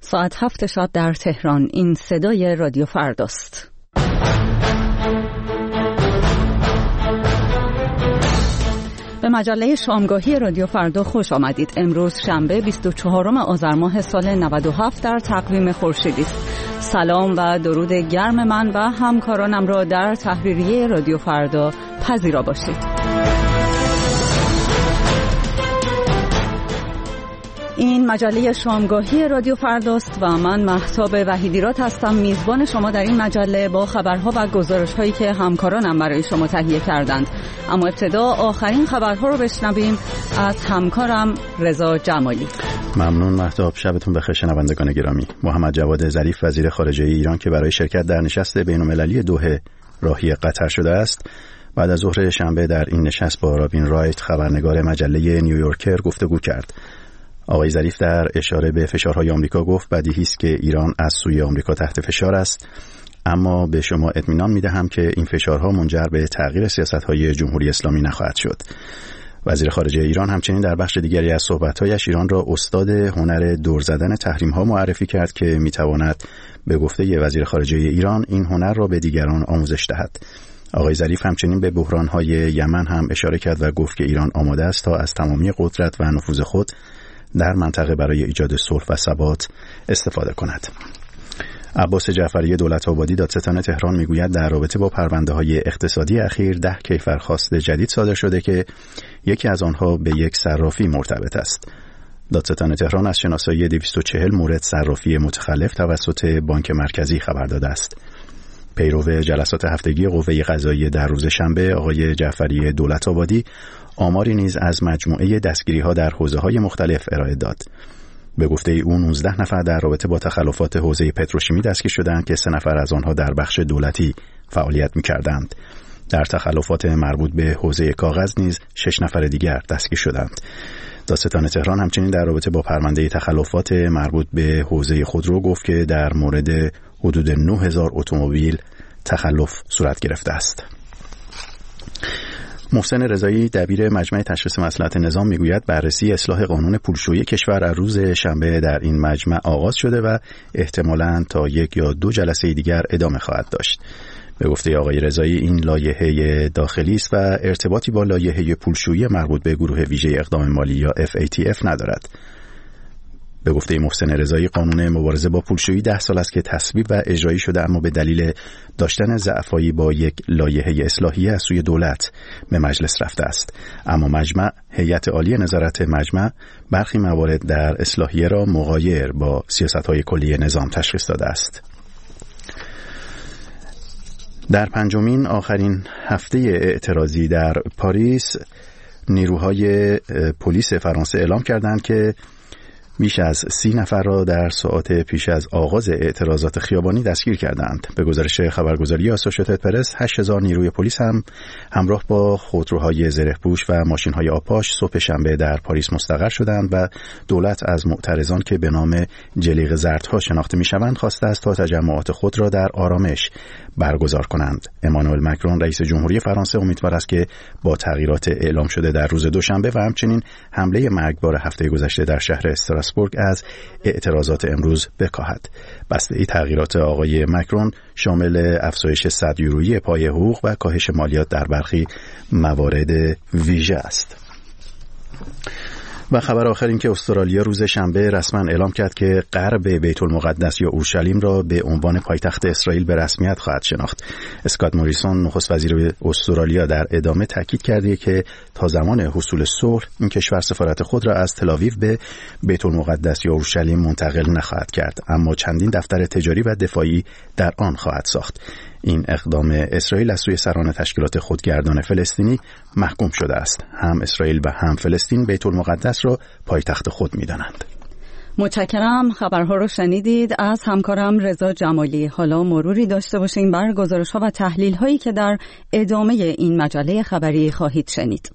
ساعت 7 شب در تهران. این صدای رادیو فرداست. به مجله شامگاهی رادیو فردا خوش آمدید. امروز شنبه 24 آذر ماه سال 97 در تقویم خورشیدی است. سلام و درود گرم من و همکارانم را در تحریریه رادیو فردا پذیرا باشید. این مجله شامگاهی رادیو فرداست و من مهتاب وحیدیرات هستم، میزبان شما در این مجله با خبرها و گزارش‌هایی که همکارانم برای شما تهیه کردند. اما ابتدا آخرین خبرها رو بشنویم از همکارم رضا جمالی. ممنون مهتاب. شبتون بخیر شنوندگان گرامی. محمد جواد ظریف وزیر خارجه ایران که برای شرکت در نشست بین‌المللی دوحه راهی قطر شده است، بعد از ظهر شنبه در این نشست با رابین رایت خبرنگار مجله نیویورکر گفتگو کرد. آقای ظریف در اشاره به فشارهای آمریکا گفت بدیهی است که ایران از سوی آمریکا تحت فشار است، اما به شما اطمینان میدهم که این فشارها منجر به تغییر سیاست‌های جمهوری اسلامی نخواهد شد. وزیر خارجه ایران همچنین در بخش دیگری از صحبت‌هایش ایران را استاد هنر دور زدن تحریم‌ها معرفی کرد که میتواند به گفته وزیر خارجه ایران این هنر را به دیگران آموزش دهد. آقای ظریف همچنین به بحران‌های یمن هم اشاره کرد و گفت که ایران آماده است تا از تمامی قدرت و نفوذ خود در منطقه برای ایجاد صلح و ثبات استفاده کند. عباس جعفری دولت‌آبادی دادستان تهران میگوید در رابطه با پرونده‌های اقتصادی اخیر 10 کیفرخواست جدید صادر شده که یکی از آنها به یک صرافی مرتبط است. دادستان تهران از شناسایی 240 مورد صرافی متخلف توسط بانک مرکزی خبر داده است. پیرو جلسات هفتگی قوه قضاییه در روز شنبه، آقای جعفری دولت‌آبادی آماری نیز از مجموعه دستگیری‌ها در حوزه‌های مختلف ارائه داد. به گفته او 19 نفر در رابطه با تخلفات حوزه پتروشیمی دستگیر شدند که 3 نفر از آنها در بخش دولتی فعالیت می‌کردند. در تخلفات مربوط به حوزه کاغذ نیز 6 نفر دیگر دستگیر شدند. دادستان تهران همچنین در رابطه با پرونده تخلفات مربوط به حوزه خودرو گفت که در مورد حدود 9000 اتومبیل تخلف صورت گرفته است. محسن رضایی دبیر مجمع تشخیص مصلحت نظام میگوید بررسی اصلاح قانون پولشویی کشور از روز شنبه در این مجمع آغاز شده و احتمالاً تا 1 یا 2 جلسه دیگر ادامه خواهد داشت. به گفته آقای رضایی این لایحه داخلی است و ارتباطی با لایحه پولشویی مربوط به گروه ویژه اقدام مالی یا FATF ندارد. به گفته محسن رضایی قانون مبارزه با پولشویی 10 سال است که تصویب و اجرایی شده، اما به دلیل داشتن ضعف‌هایی با یک لایحه اصلاحیه از سوی دولت به مجلس رفته است. اما مجمع، هیئت عالی نظارت مجمع، برخی موارد در اصلاحیه را مغایر با سیاست‌های کلی نظام تشخیص داده است. در پنجمین آخرین هفته اعتراضی در پاریس، نیروهای پلیس فرانسه اعلام کردند که بیش از 30 نفر را در ساعات پیش از آغاز اعتراضات خیابانی دستگیر کردند. به گزارش خبرگزاری آسوشیتد پرس 8000 نیروی پلیس هم همراه با خودروهای زره‌پوش و ماشین‌های آبپاش صبح شنبه در پاریس مستقر شدند و دولت از معترضان که به نام جلیق زردها شناخته می‌شوند خواسته است تا تجمعات خود را در آرامش برگزار کنند. امانوئل مکرون رئیس جمهوری فرانسه امیدوار است که با تغییرات اعلام شده در روز دوشنبه و همچنین حمله مرگبار هفته گذشته در شهر استراسبورگ از اعتراضات امروز بکاهد. بسته‌ای تغییرات آقای مکرون شامل افزایش 100 یورویی پای حقوق و کاهش مالیات در برخی موارد ویژه است. و خبر آخر این که استرالیا روز شنبه رسما اعلام کرد که غرب بیت المقدس یا اورشلیم را به عنوان پایتخت اسرائیل به رسمیت خواهد شناخت. اسکات موریسون نخست وزیر استرالیا در ادامه تاکید کرده که تا زمان حصول صلح این کشور سفارت خود را از تل‌آویو به بیت المقدس یا اورشلیم منتقل نخواهد کرد، اما چندین دفتر تجاری و دفاعی در آن خواهد ساخت. این اقدام اسرائیل از سوی سران تشکیلات خودگردان فلسطینی محکوم شده است. هم اسرائیل و هم فلسطین بیت المقدس را پایتخت خود می‌دانند. متشکرم. خبرها رو شنیدید از همکارم رضا جمالی. حالا مروری داشته باشیم بر گزارش‌ها و تحلیل‌هایی که در ادامه این مجله خبری خواهید شنید.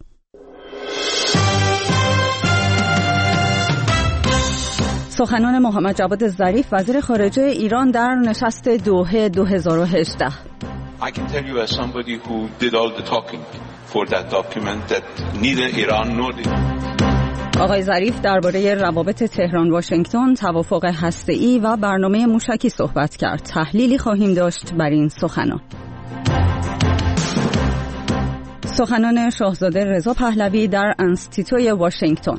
سخنان محمد جواد ظریف وزیر خارجه ایران در نشست دوحه 2018. I can tell you as somebody who did all the talking for that document that neither Iran nor the آقای ظریف درباره روابط تهران واشنگتن، توافق هسته‌ای و برنامه موشکی صحبت کرد. تحلیلی خواهیم داشت بر این سخنان. سخنان شاهزاده رضا پهلوی در انستیتوی واشنگتن.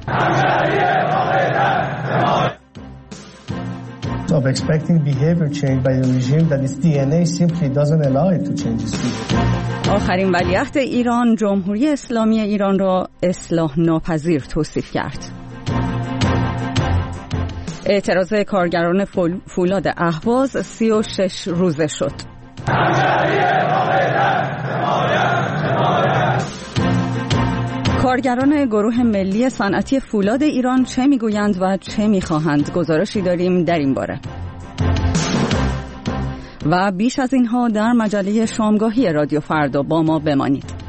Of expecting behavior change by the regime that its DNA simply doesn't allow it to change its behavior. آخرین ولیعهد ایران جمهوری اسلامی ایران را اصلاح ناپذیر توصیف کرد. اعتراض کارگران فولاد اهواز 36 روزه شد. کارگران گروه ملی صنعتی فولاد ایران چه میگویند و چه میخواهند؟ گزارشی داریم در این باره. و بیش از اینها در مجله شامگاهی رادیو فردا با ما بمانید.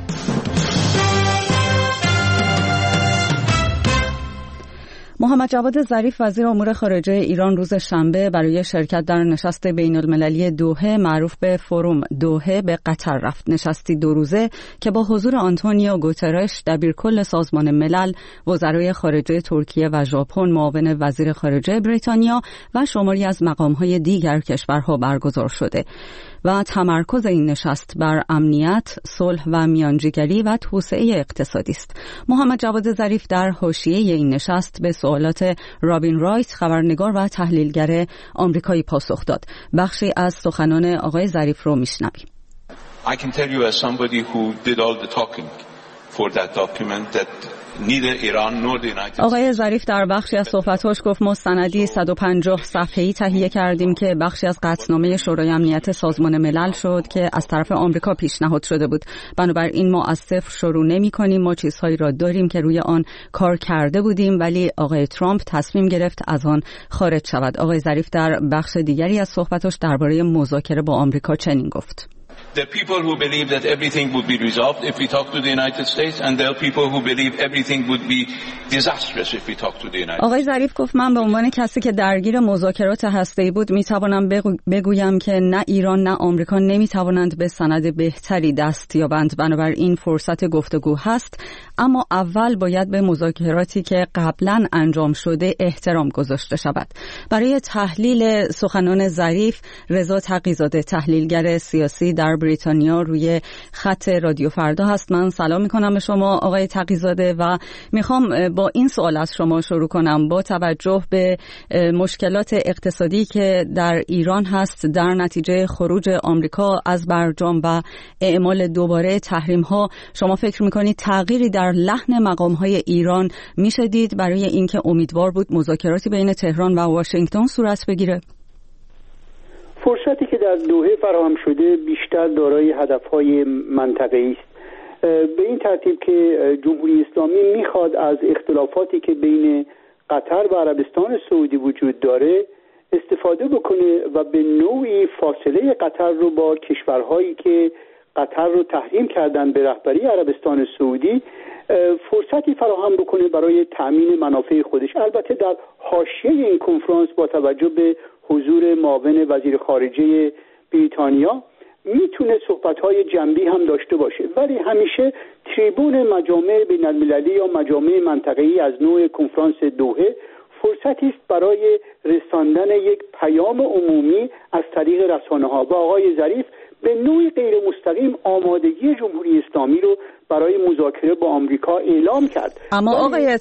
محمد جواد ظریف وزیر امور خارجه ایران روز شنبه برای شرکت در نشست بین المللی دوحه معروف به فروم دوحه به قطر رفت. نشستی 2 روزه که با حضور آنتونیو گوترش دبیرکل سازمان ملل، وزرای خارجه ترکیه و ژاپن، معاون وزیر خارجه بریتانیا و شماری از مقام‌های دیگر کشورها برگزار شده و تمرکز این نشست بر امنیت، صلح و میانجیگری و توسعه اقتصادی است. محمد جواد ظریف در حاشیه این نشست به سوالات رابین رایت، خبرنگار و تحلیلگر آمریکایی پاسخ داد. بخشی از سخنان آقای ظریف رو میشنویم. I can tell you as somebody who did all the talking for that document that neither Iran nor the United States. آقای ظریف در بخشی از صحبت‌هاش گفت ما سندی 150 صفحه‌ای تهیه کردیم که بخشی از قطعنامه شورای امنیت سازمان ملل شد که از طرف آمریکا پیشنهاد شده بود. بنابراین ما از صفر شروع نمی‌کنیم، ما چیزهایی را داریم که روی آن کار کرده بودیم ولی آقای ترامپ تصمیم گرفت از آن خارج شود. آقای ظریف در بخش دیگری از صحبت‌هاش درباره مذاکره با آمریکا چنین گفت: There are people who believe that everything would be resolved if we talk to the United States, and there are people who believe everything would be disastrous if we talk to the United States. آقای ظریف گفت من به عنوان کسی که درگیر مذاکرات هسته‌ای بود میتوانم بگویم که نه ایران نه آمریکا نمیتوانند به سند بهتری دست یابند. بنابراین فرصت گفتگو هست، اما اول باید به مذاکراتی که قبلا انجام شده احترام گذاشته شود. برای تحلیل سخنان ظریف، رضا تقی‌زاده تحلیلگر سیاسی در بریتانیا روی خط رادیو فردا هست. من سلام میکنم به شما آقای تقی‌زاده و میخوام با این سوال از شما شروع کنم. با توجه به مشکلات اقتصادی که در ایران هست در نتیجه خروج آمریکا از برجام و اعمال دوباره تحریم ها، شما فکر میکنید تغییری در لحن مقام های ایران میشه دید برای اینکه امیدوار بود مذاکراتی بین تهران و واشنگتن صورت بگیره؟ فرصتی که در دوحه فراهم شده بیشتر دارای هدفهای منطقه‌ای است، به این ترتیب که جمهوری اسلامی میخواد از اختلافاتی که بین قطر و عربستان سعودی وجود داره استفاده بکنه و به نوعی فاصله قطر رو با کشورهایی که قطر رو تحریم کردن به رهبری عربستان سعودی فرصتی فراهم بکنه برای تأمین منافع خودش. البته در حاشیه این کنفرانس با توجه به حضور معاون وزیر خارجه بریتانیا میتونه صحبت‌های جنبی هم داشته باشه، ولی همیشه تریبون مجامع بین‌المللی یا مجامع منطقه‌ای از نوع کنفرانس دوحه فرصتی است برای رساندن یک پیام عمومی از طریق رسانه‌ها و آقای ظریف به نوعی غیر مستقیم آمادگی جمهوری اسلامی رو برای مذاکره با آمریکا اعلام کرد. اما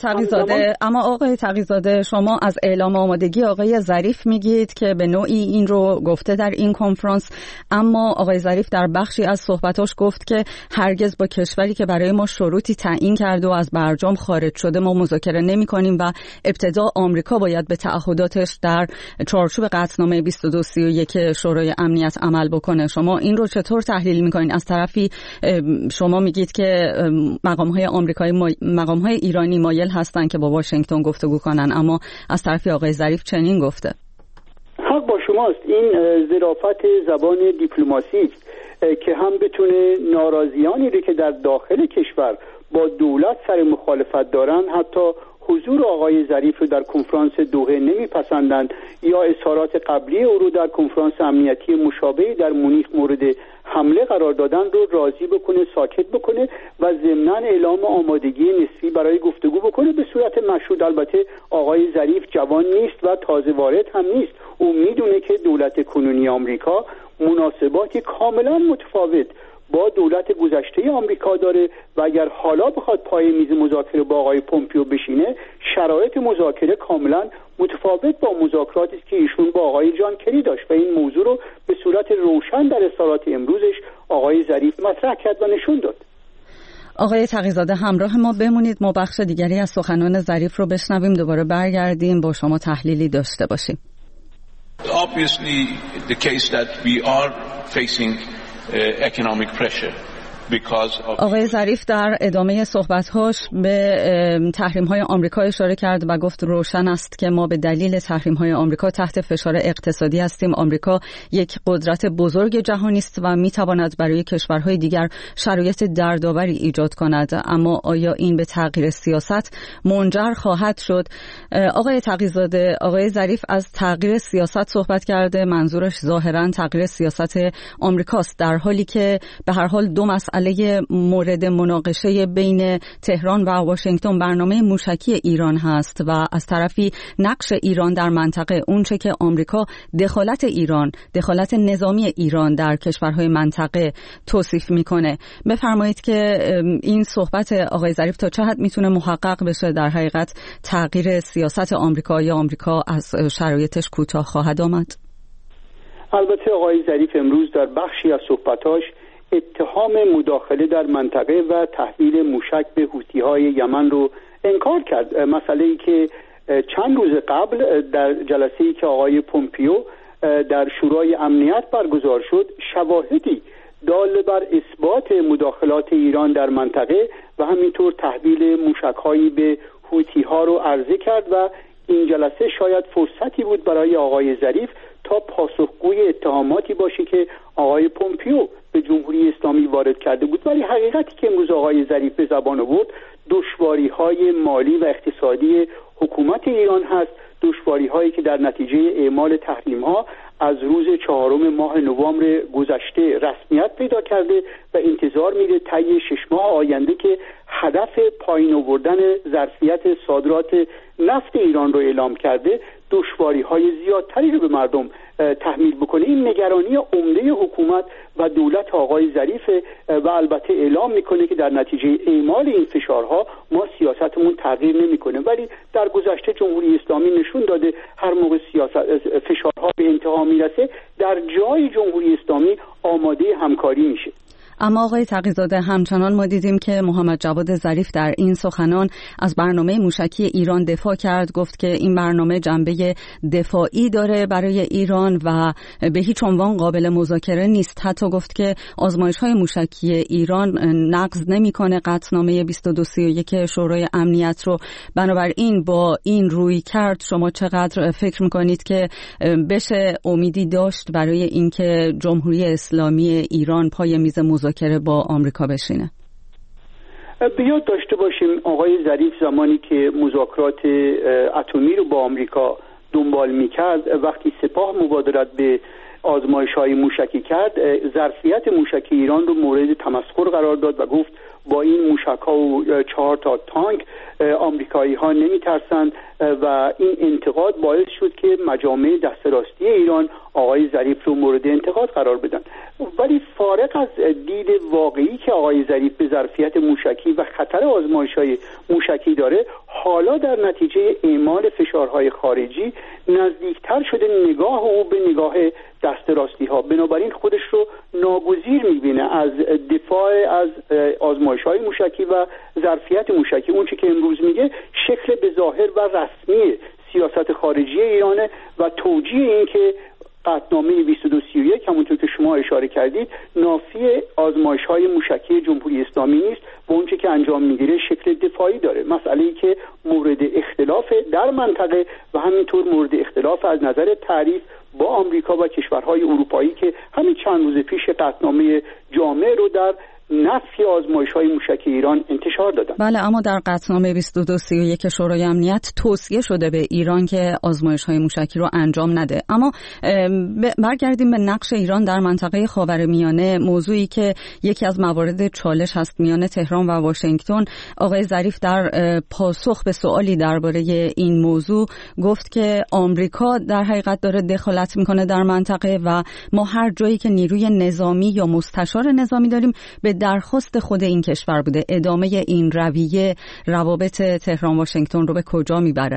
آقای تقی‌زاده شما از اعلام آمادگی آقای ظریف میگید که به نوعی این رو گفته در این کنفرانس، اما آقای ظریف در بخشی از صحبتاش گفت که هرگز با کشوری که برای ما شروطی تعیین کرده و از برجام خارج شده ما مذاکره نمی‌کنیم و ابتدا آمریکا باید به تعهداتش در چارچوب قطعنامه 2231 شورای امنیت عمل بکنه. شما این رو چطور تحلیل می‌کنید؟ از طرفی شما میگید که مقام‌های ایرانی مایل هستند که با واشنگتن گفتگو کنن، اما از طرف آقای ظریف چنین گفته. حق با شماست، این ظرافت زبان دیپلماسی است که هم بتونه ناراضیانی رو که در داخل کشور با دولت سر مخالفت دارن، حتی حضور آقای ظریف رو در کنفرانس دوحه نمیپسندند یا اظهارات قبلی او رو در کنفرانس امنیتی مشابهی در مونیخ مورد حمله قرار دادن رو راضی بکنه، ساکت بکنه و ضمناً اعلام آمادگی نسبی برای گفتگو بکنه به صورت مشروط. البته آقای ظریف جوان نیست و تازه وارد هم نیست، او میدونه که دولت کنونی آمریکا مناسباتی کاملا متفاوت با دولت گذشته آمریکا داره و اگر حالا بخواد پای میز مذاکره با آقای پومپیو بشینه، شرایط مذاکره کاملا متفاوت با مذاکراتی که ایشون با آقای جان کری داشت و این موضوع رو به صورت روشن در اظهارات امروزش آقای ظریف مطرح کرد و نشون داد. آقای تقی‌زاده همراه ما بمونید، ما بخش دیگری از سخنان ظریف رو بشنویم، دوباره برگردیم با شما تحلیلی داشته باشیم. Obviously the case that we are facing economic pressure. آقای ظریف در ادامه صحبت‌هاش به تحریم‌های آمریکا اشاره کرد و گفت روشن است که ما به دلیل تحریم‌های آمریکا تحت فشار اقتصادی هستیم. آمریکا یک قدرت بزرگ جهانی است و می‌تواند برای کشورهای دیگر شرایط دردآوری ایجاد کند، اما آیا این به تغییر سیاست منجر خواهد شد؟ آقای تقی‌زاده، آقای ظریف از تغییر سیاست صحبت کرده، منظورش ظاهراً تغییر سیاست آمریکاست، در حالی که به هر حال دو مسئله مورد مناقشه بین تهران و واشنگتن برنامه موشکی ایران هست و از طرفی نقش ایران در منطقه، اونچه که آمریکا دخالت نظامی ایران در کشورهای منطقه توصیف میکنه. بفرمایید که این صحبت آقای ظریف تا چه حد میتونه محقق بشه؟ در حقیقت تغییر سیاست آمریکا از شرایطش کوتاه خواهد آمد؟ البته آقای ظریف امروز در بخشی از صحبتاش اتهام مداخله در منطقه و تحویل موشک به حوثی‌های یمن رو انکار کرد. مسئله‌ای که چند روز قبل در جلسه‌ای که آقای پومپیو در شورای امنیت برگزار شد، شواهدی دال بر اثبات مداخلات ایران در منطقه و همینطور تحویل موشک‌هایی به حوثی‌ها رو عرضه کرد و این جلسه شاید فرصتی بود برای آقای ظریف تا پاسخگوی اتهاماتی باشه که آقای پومپیو به جمهوری اسلامی وارد کرده بود. ولی حقیقتی که امروز آقای ظریف به زبان آورد دشواری‌های مالی و اقتصادی حکومت ایران هست، دشواری‌هایی که در نتیجه اعمال تحریم‌ها از روز 4 ماه نوامبر گذشته رسمیت پیدا کرده و انتظار میره طی 6 ماه آینده که هدف پایین آوردن ظرفیت صادرات نفت ایران رو اعلام کرده، دشواری‌های زیادتری رو به مردم تحمیل بکنه. این نگرانی عمده حکومت و دولت آقای ظریف و البته اعلام میکنه که در نتیجه اعمال این فشارها ما سیاستمون تغییر نمیکنه. ولی در گذشته جمهوری اسلامی نشون داده هر موقع فشارها به انتها میرسه در جای جمهوری اسلامی آماده همکاری میشه. اما آقای تقی‌زاده، همچنان ما دیدیم که محمد جواد ظریف در این سخنان از برنامه موشکی ایران دفاع کرد، گفت که این برنامه جنبه دفاعی داره برای ایران و به هیچ عنوان قابل مذاکره نیست. حتی گفت که آزمایش‌های موشکی ایران نقض نمی‌کنه قطعنامه 2231 شورای امنیت رو. بنابراین با این روی کرد شما چقدر فکر می‌کنید که بشه امیدی داشت برای اینکه جمهوری اسلامی ایران پای میز مذاکره با آمریکا بشینه؟ به یاد داشته باشیم آقای ظریف زمانی که مذاکرات اتمی رو با آمریکا دنبال می‌کرد، وقتی سپاه مبادرت به آزمایش‌های موشکی کرد، ظرفیت موشکی ایران رو مورد تمسخر قرار داد و گفت با این موشک‌ها و 4 تا تانک آمریکایی‌ها نمی‌ترسند و این انتقاد باعث شد که مجامع دست راستی ایران آقای ظریف رو مورد انتقاد قرار بدن. ولی فارغ از دید واقعی که آقای ظریف به ظرفیت موشکی و خطر آزمایش‌های موشکی داره، حالا در نتیجه اعمال فشارهای خارجی نزدیکتر شده نگاه او به نگاه دست راستی ها. بنابراین خودش رو ناگزیر می‌بینه از دفاع از آزمایش‌های موشکی و ظرفیت موشکی. اون چیزی که امروز میگه شکل به ظاهر و رسمی سیاست خارجی ایرانه و توجیه این که قطعنامه 2231 همونطور که شما اشاره کردید نافی آزمایش‌های موشکی جمهوری اسلامی نیست و اون چیزی که انجام میگیره شکل دفاعی داره. مسئله‌ای که مورد اختلاف در منطقه و همینطور مورد اختلاف از نظر تعریف با آمریکا و کشورهای اروپایی که همین چند روز پیش قطعنامه جامع رو در نفی آزمایش‌های موشکی ایران انتشار دادن. بله، ااما در قطعنامه 2231 شورای امنیت توصیه شده به ایران که آزمایش‌های موشکی رو انجام نده. اما برگردیم به نقش ایران در منطقه خاورمیانه، موضوعی که یکی از موارد چالش هست میان تهران و واشنگتن. آقای ظریف در پاسخ به سوالی درباره این موضوع گفت که آمریکا در حقیقت داره دخالت میکنه در منطقه و ما هر جایی که نیروی نظامی یا مستشار نظامی داریم به درخواست خود این کشور بوده. ادامه این رویه روابط تهران واشنگتن رو به کجا میبره؟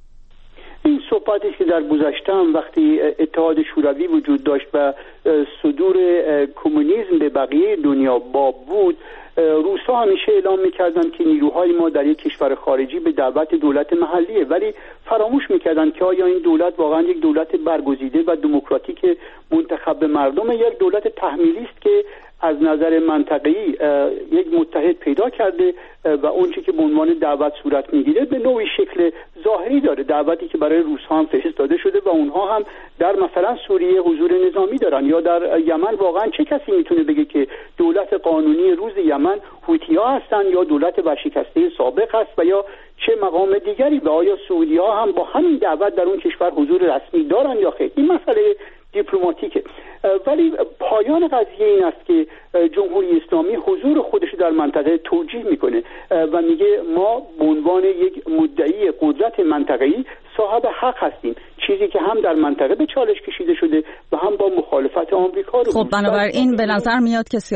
این صحبتی که در گذشته هم وقتی اتحاد شوروی وجود داشت و صدور کمونیسم به بقیه دنیا باب بود، روس‌ها همیشه اعلام می‌کردند که نیروهای ما در یک کشور خارجی به دعوت دولت محلیه، ولی فراموش می‌کردند که آیا این دولت واقعا یک دولت برگزیده و دموکراتیک منتخب به مردم، یک دولت تحمیلی است که از نظر منطقه‌ای یک متحد پیدا کرده و اونچه که به عنوان دعوت صورت میگیره به نوعی شکل ظاهری داره. دعوتی که برای روس‌ها هم فرستاده شده و اونها هم در مثلا سوریه حضور نظامی دارن، یا در یمن واقعا چه کسی میتونه بگه که دولت قانونی روز یمن هوتی‌ها هستن یا دولت ورشکسته سابق هست و یا چه مقام دیگری، و آیا سعودی‌ها هم با همین دعوت در اون کشور حضور رسمی دارن یا خیر؟ این مسئله دیپلماتیکه. ولی پایان قضیه این است که جمهوری اسلامی حضور خودش در منطقه توجیه میکنه و میگه ما به عنوان یک مدعی قدرت منطقه‌ای صاحب حق هستیم، چیزی که هم در منطقه به چالش کشیده شده و هم با مخالفت آمریکا رو. خب بنابراین به نظر میاد که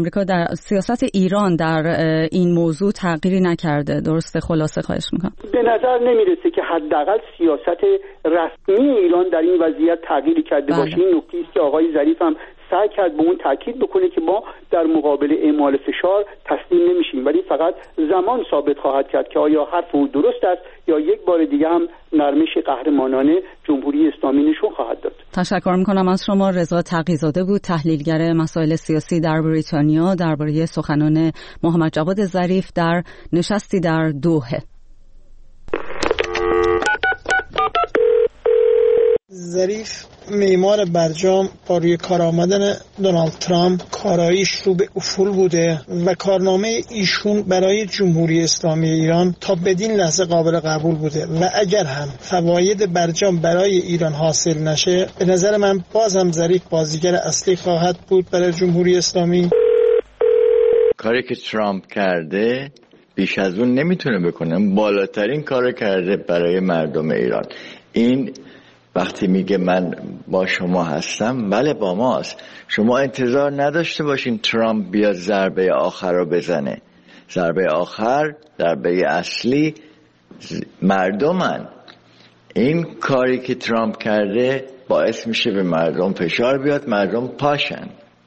سیاست ایران در این موضوع تغییری نکرده. درسته؟ خلاصه خواهش میکنم. به نظر نمیرسه که حداقل سیاست رسمی ایران در این وضعیت تغییری کرده باشه. این نکته است که آقای ظریف هم سعی کرد به اون تاکید بکنه که ما در مقابل اعمال فشار تسلیم نمیشیم، ولی فقط زمان ثابت خواهد کرد که آیا حرف او درست است یا یک بار دیگه هم نرمش قهرمانانه جمهوری اسلامی نشون خواهد داد. تشکر میکنم از شما. رضا تقی‌زاده بود، تحلیلگر مسائل سیاسی در بریتانیا، درباره سخنان محمد جواد ظریف در نشستی در دوحه. ظریف معمار برجام با روی کار آمدن دونالد ترامپ کاراییش رو به افول بوده و کارنامه ایشون برای جمهوری اسلامی ایران تا بدین لحظه قابل قبول بوده و اگر هم فواید برجام برای ایران حاصل نشه، به نظر من باز هم ظریف بازیگر اصلی خواهد بود برای جمهوری اسلامی. کاری که ترامپ کرده بیش از اون نمیتونه بکنه، بالاترین کار کرده برای مردم ایران. این وقتی میگه من با شما هستم، بله با ماست. شما انتظار نداشته باشین ترامپ بیاد ضربه آخر رو بزنه. ضربه آخر، ضربه اصلی مردمن. این کاری که ترامپ کرده باعث میشه به مردم فشار بیاد، مردم پاشن.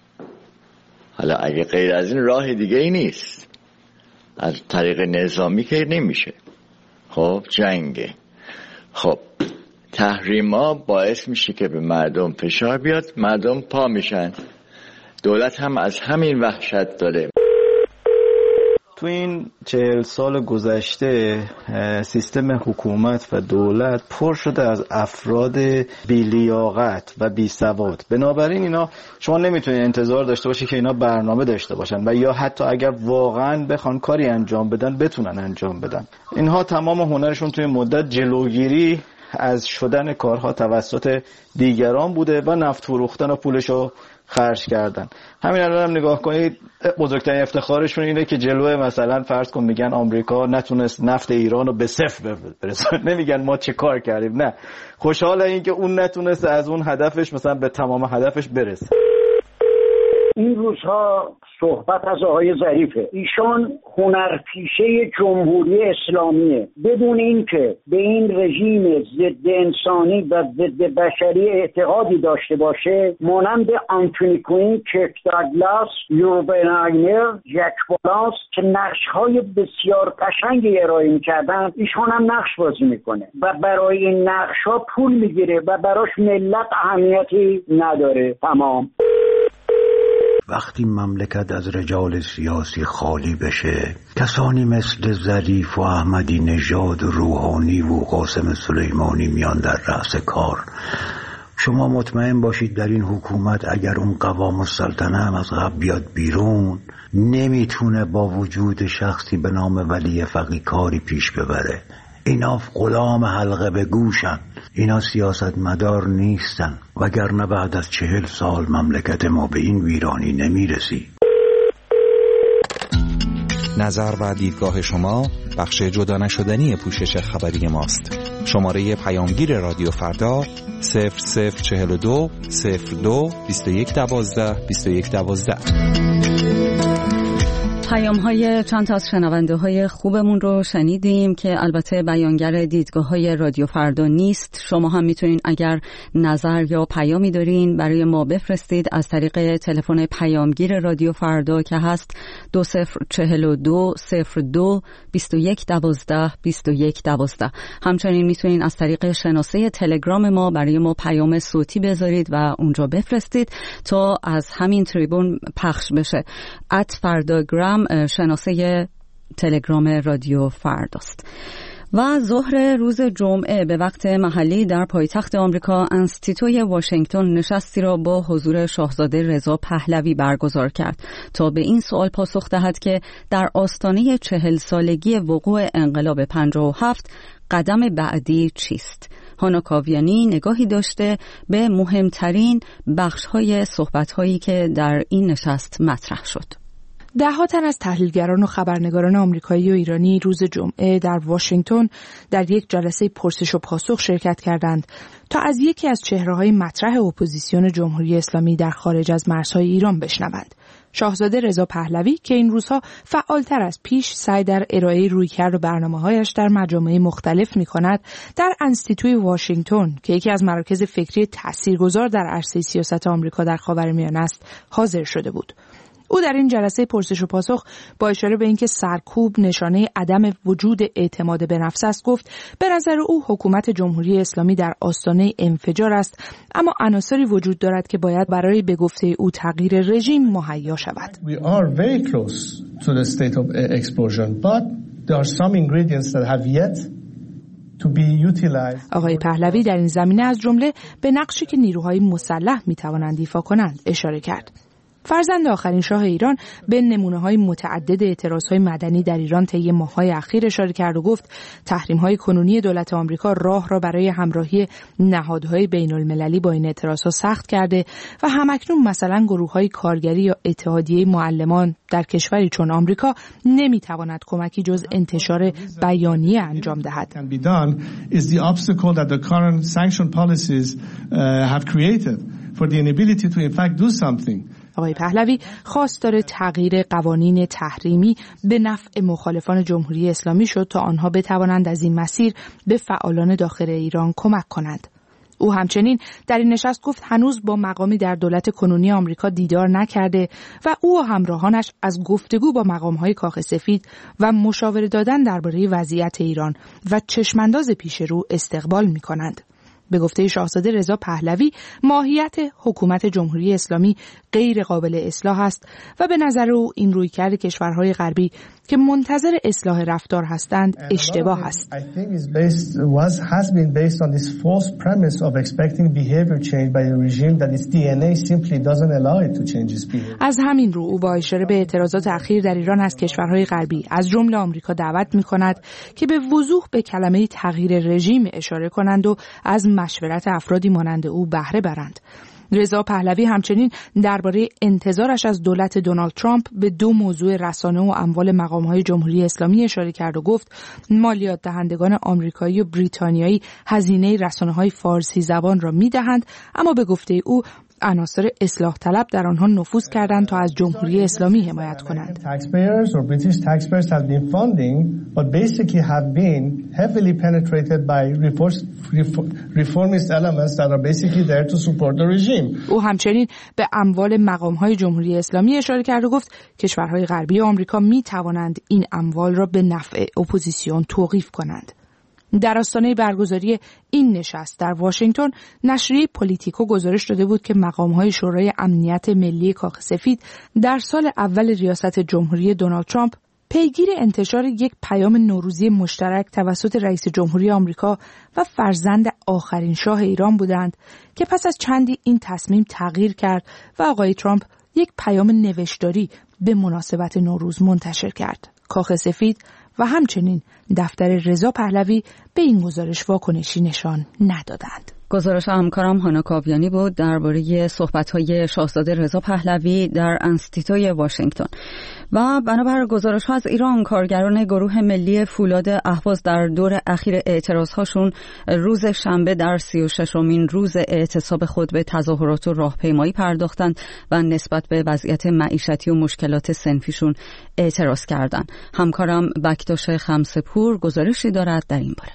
حالا اگه غیر از این راه دیگه ای نیست، از طریق نظامی که نمیشه. خب جنگه. خب تحریما باعث میشه که به مردم فشار بیاد، مردم پا میشن. دولت هم از همین وحشت داره. تو این 40 سال گذشته سیستم حکومت و دولت پر شده از افراد بی‌لیاقت و بی‌سواد. بنابراین اینا شما نمیتونید انتظار داشته باشی که اینا برنامه داشته باشن و یا حتی اگر واقعا بخوان کاری انجام بدن بتونن انجام بدن. اینها تمام هنرشون توی مدت جلوگیری از شدن کارها توسط دیگران بوده و نفت فروختن و پولشو خرج کردن. همین الان هم نگاه کنید، بزرگترین افتخارشون اینه که جلوه مثلا فرض کن میگن آمریکا نتونست نفت ایران رو به صفر برسونه، نمیگن ما چه کار کردیم، نه، خوشحاله این که اون نتونست از اون هدفش مثلا به تمام هدفش برسه. این روزها صحبت از آقای ظریفه. ایشان هنرپیشه جمهوری اسلامیه، بدون اینکه به این رژیم ضد انسانی و ضد بشری اعتقادی داشته باشه، مانند آنتونی کوین، کرک داگلاس، یوربن آگنر، جک بالاس که نقش‌های بسیار قشنگی ارائه می‌کردن، ایشان هم نقش بازی میکنه و برای این نقش‌ها پول میگیره و براش ملت اهمیتی نداره. تمام. وقتی مملکت از رجال سیاسی خالی بشه، کسانی مثل ظریف و احمدی نژاد و روحانی و قاسم سلیمانی میان در رأس کار، شما مطمئن باشید در این حکومت اگر اون قوام السلطنه هم از قبل بیاد بیرون نمیتونه با وجود شخصی به نام ولی فقیه کاری پیش ببره. اینا غلام حلقه به گوشن، اینا سیاستمدار نیستن، وگرنه بعد از 40 سال مملکت ما به این ویرانی نمیرسی. نظر و دیدگاه شما بخش جدا نشدنی پوشش خبری ماست. شماره پیامگیر رادیو فردا 0042 02 2112 2112. پیام‌های چند تا از شنونده‌های خوبمون رو شنیدیم که البته بیانگر دیدگاه‌های رادیو فردا نیست. شما هم میتونین اگر نظر یا پیامی دارین برای ما بفرستید از طریق تلفن پیامگیر رادیو فردا که هست 2042 02 2112 2112. همچنین میتونین از طریق شناسه تلگرام ما برای ما پیام صوتی بذارید و اونجا بفرستید تا از همین تریبون پخش بشه. @فرdagram شناسه تلگرام رادیو فرداست. و ظهر روز جمعه به وقت محلی در پایتخت آمریکا انستیتوی واشنگتن نشستی را با حضور شاهزاده رضا پهلوی برگزار کرد تا به این سوال پاسخ دهد که در آستانه 40 سالگی وقوع انقلاب 57 قدم بعدی چیست. هانا کاویانی نگاهی داشته به مهمترین بخش‌های صحبت‌هایی که در این نشست مطرح شد. ده‌ها تن از تحلیلگران و خبرنگاران آمریکایی و ایرانی روز جمعه در واشنگتن در یک جلسه پرسش و پاسخ شرکت کردند تا از یکی از چهره‌های مطرح اپوزیسیون جمهوری اسلامی در خارج از مرزهای ایران بشنوند. شاهزاده رضا پهلوی که این روزها فعالتر از پیش سعی در ارائه رویکرد و برنامه‌هایش در مجامع مختلف می‌کند، در انستیتوی واشنگتن که یکی از مراکز فکری تاثیرگذار در عرصه سیاست آمریکا در خاورمیانه است، حاضر شده بود. او در این جلسه پرسش و پاسخ با اشاره به اینکه سرکوب نشانه عدم وجود اعتماد به نفس است گفت به نظر او حکومت جمهوری اسلامی در آستانه انفجار است، اما عناصری وجود دارد که باید برای به گفته او تغییر رژیم مهیا شود. We are very close to the state of explosion, but there are some ingredients that have yet to be utilized. آقای پهلوی در این زمینه از جمله به نقشی که نیروهای مسلح می‌توانند ایفا کنند اشاره کرد. فرزند آخرین شاه ایران به نمونه‌های متعدد اعتراضهای مدنی در ایران طی ماه‌های اخیر اشاره کرد و گفت تحریم‌های کنونی دولت آمریکا راه را برای همراهی نهادهای بین‌المللی با این اعتراضها سخت کرده و همکنون مثلا گروه‌های کارگری یا اتحادیه معلمان در کشوری چون آمریکا نمی‌تواند کمکی جز انتشار بیانیه انجام دهد. آقای پهلوی خواستار تغییر قوانین تحریمی به نفع مخالفان جمهوری اسلامی شد تا آنها بتوانند از این مسیر به فعالان داخل ایران کمک کنند. او همچنین در این نشست گفت هنوز با مقامی در دولت کنونی آمریکا دیدار نکرده و او و همراهانش از گفتگو با مقام‌های کاخ سفید و مشاوره دادن درباره وضعیت ایران و چشمانداز پیش رو استقبال می‌کنند. به گفته شاهزاده رضا پهلوی ماهیت حکومت جمهوری اسلامی غیر قابل اصلاح است و به نظر او این رویکرد کشورهای غربی که منتظر اصلاح رفتار هستند اشتباه است. از همین رو او با اشاره به اعتراضات اخیر در ایران از کشورهای غربی از جمله آمریکا دعوت می‌کند که به وضوح به کلمه تغییر رژیم اشاره کنند و از مشورت افرادی مانند او بهره برند. رضا پهلوی همچنین درباره انتظارش از دولت دونالد ترامپ به دو موضوع رسانه و اموال مقام‌های جمهوری اسلامی اشاره کرد و گفت مالیات دهندگان آمریکایی و بریتانیایی هزینه رسانه‌های فارسی زبان را می‌دهند، اما به گفته او عناصر اصلاح طلب در آنها نفوذ کردند تا از جمهوری اسلامی حمایت کنند. او همچنین به اموال مقام‌های جمهوری اسلامی اشاره کرد و گفت کشورهای غربی آمریکا می‌توانند این اموال را به نفع اپوزیسیون توقیف کنند. در آستانه برگزاری این نشست در واشنگتن نشریه پولیتیکو گزارش داده بود که مقام‌های شورای امنیت ملی کاخ سفید در سال اول ریاست جمهوری دونالد ترامپ پیگیر انتشار یک پیام نوروزی مشترک توسط رئیس جمهوری آمریکا و فرزند آخرین شاه ایران بودند که پس از چندی این تصمیم تغییر کرد و آقای ترامپ یک پیام نوشتاری به مناسبت نوروز منتشر کرد. کاخ سفید و همچنین دفتر رضا پهلوی به این گزارش واکنشی نشان ندادند. گزارش همکارم هانا کاویانی بود درباره صحبت‌های شاهزاده رضا پهلوی در انستیتوی واشنگتن. و بنابر گزارش‌ها از ایران، کارگران گروه ملی فولاد اهواز در دور اخیر اعتراض‌هاشون روز شنبه در 36مین روز اعتصاب خود به تظاهرات و راهپیمایی پرداختند و نسبت به وضعیت معیشتی و مشکلات صنفیشون اعتراض کردند. همکارم بکتاش خمسه‌پور گزارشی دارد در این باره.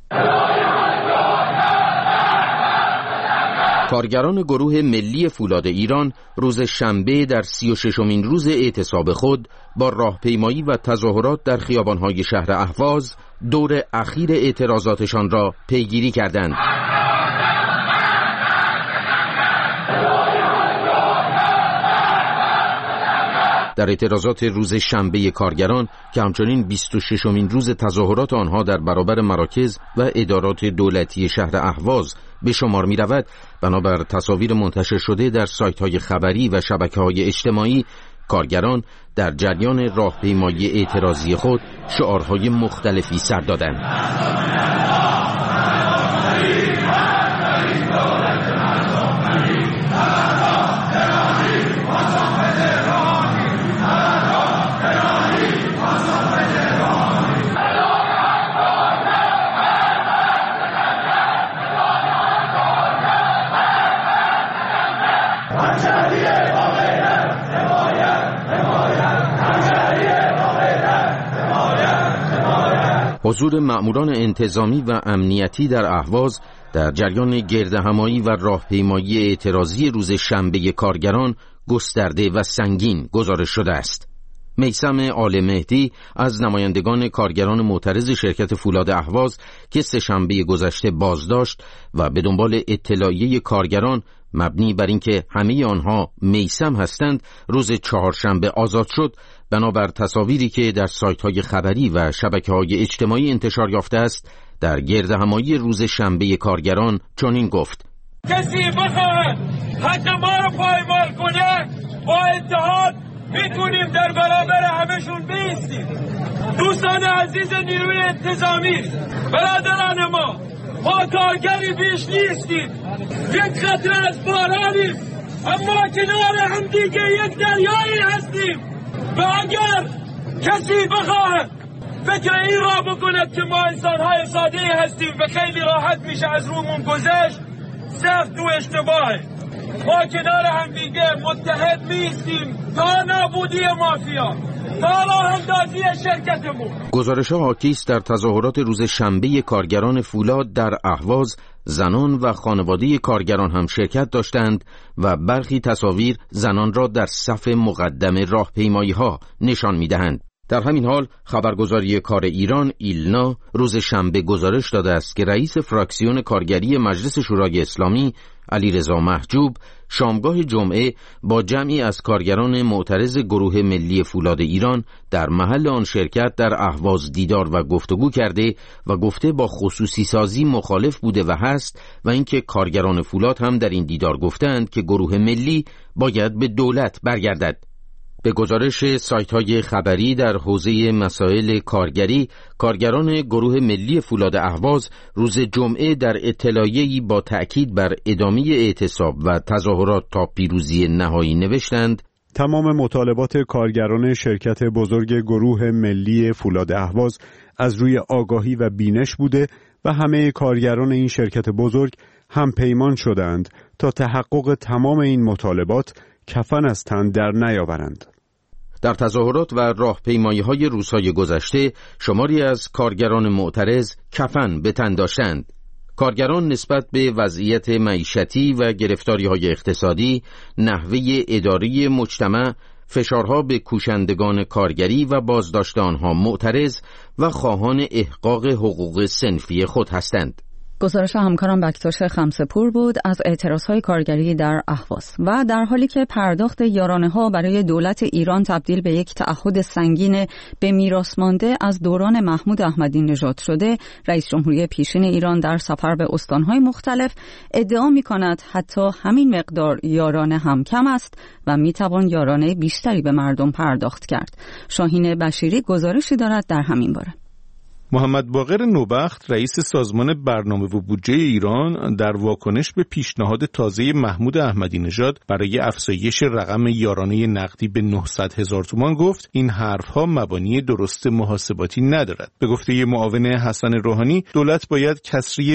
کارگران گروه ملی فولاد ایران روز شنبه در 36مین روز اعتصاب خود با راهپیمایی و تظاهرات در خیابان‌های شهر اهواز دور اخیر اعتراضاتشان را پیگیری کردند. در اعتراضات روز شنبه کارگران که همچنین 26مین روز تظاهرات آنها در برابر مراکز و ادارات دولتی شهر اهواز به شمار می رود، بنابر تصاویر منتشر شده در سایت‌های خبری و شبکه‌های اجتماعی، کارگران در جریان راهپیمایی اعتراضی خود شعارهای مختلفی سر دادند. حضور مأموران انتظامی و امنیتی در اهواز در جریان گردهمایی و راهپیمایی اعتراضی روز شنبه کارگران گسترده و سنگین گزارش شده است. میثم آل مهدی از نمایندگان کارگران معترض شرکت فولاد اهواز که سه‌شنبه گذشته بازداشت و به دنبال اطلاعیه کارگران مبنی بر اینکه همه آنها میثم هستند روز چهارشنبه آزاد شد، بنابر تصاویری که در سایت‌های خبری و شبکه‌های اجتماعی انتشار یافته است در گردهمایی روز شنبه کارگران چنین گفت: کسی بخواهد حق ما رو پایمال کنه، با اتحاد میتونیم در برابر همشون بایستیم. دوستان عزیز نیروی انتظامی، برادران ما کارگری بیش نیستیم، یک قطره از بارانیم، اما کنار هم دیگه یک دریایی هستیم. و اگر کسی بخواهد فکر این را بکند که ما انسانهای ساده هستیم و خیلی راحت میشه از رومون گذشت، سخت و اشتباهه. ما کنار هم دیگه متحد میستیم تا نابودی مافیا، تا راه اندازی شرکتمون. گزارش‌ها حاکی است در تظاهرات روز شنبه کارگران فولاد در اهواز زنان و خانواده کارگران هم شرکت داشتند و برخی تصاویر زنان را در صف مقدم راهپیمایی‌ها نشان می‌دهند. در همین حال خبرگزاری کار ایران ایلنا روز شنبه گزارش داده است که رئیس فراکسیون کارگری مجلس شورای اسلامی علیرضا محجوب شامگاه جمعه با جمعی از کارگران معترض گروه ملی فولاد ایران در محل آن شرکت در اهواز دیدار و گفتگو کرده و گفته با خصوصی سازی مخالف بوده و هست و اینکه کارگران فولاد هم در این دیدار گفتند که گروه ملی باید به دولت برگردد. به گزارش سایت‌های خبری در حوزه مسائل کارگری، کارگران گروه ملی فولاد اهواز روز جمعه در اطلاعیه‌ای با تأکید بر ادامه اعتصاب و تظاهرات تا پیروزی نهایی نوشتند: تمام مطالبات کارگران شرکت بزرگ گروه ملی فولاد اهواز از روی آگاهی و بینش بوده و همه کارگران این شرکت بزرگ هم پیمان شدند تا تحقق تمام این مطالبات کفن از تن در نیاورند. در تظاهرات و راهپیمایی‌های روزهای گذشته شماری از کارگران معترض کفن به تن داشتند. کارگران نسبت به وضعیت معیشتی و گرفتاری‌های اقتصادی، نحوه اداری مجتمع، فشارها به کوشندگان کارگری و بازداشت آنها معترض و خواهان احقاق حقوق صنفی خود هستند. گزارش همکارم بکتاش خمسه‌پور بود از اعتراضهای کارگری در اهواز. و در حالی که پرداخت یارانه‌ها برای دولت ایران تبدیل به یک تعهد سنگین به میراث مانده از دوران محمود احمدی نژاد شده، رئیس جمهوری پیشین ایران در سفر به استان‌های مختلف ادعا می‌کند حتی همین مقدار یارانه هم کم است و می‌توان یارانه بیشتری به مردم پرداخت کرد. شاهین بشیری گزارشی دارد در همین باره. محمد باقر نوبخت رئیس سازمان برنامه و بودجه ایران در واکنش به پیشنهاد تازه محمود احمدی نژاد برای افزایش رقم یارانه نقدی به 900,000 تومان گفت این حرفها مبانی درست محاسباتی ندارد. به گفته معاون حسن روحانی دولت باید کسری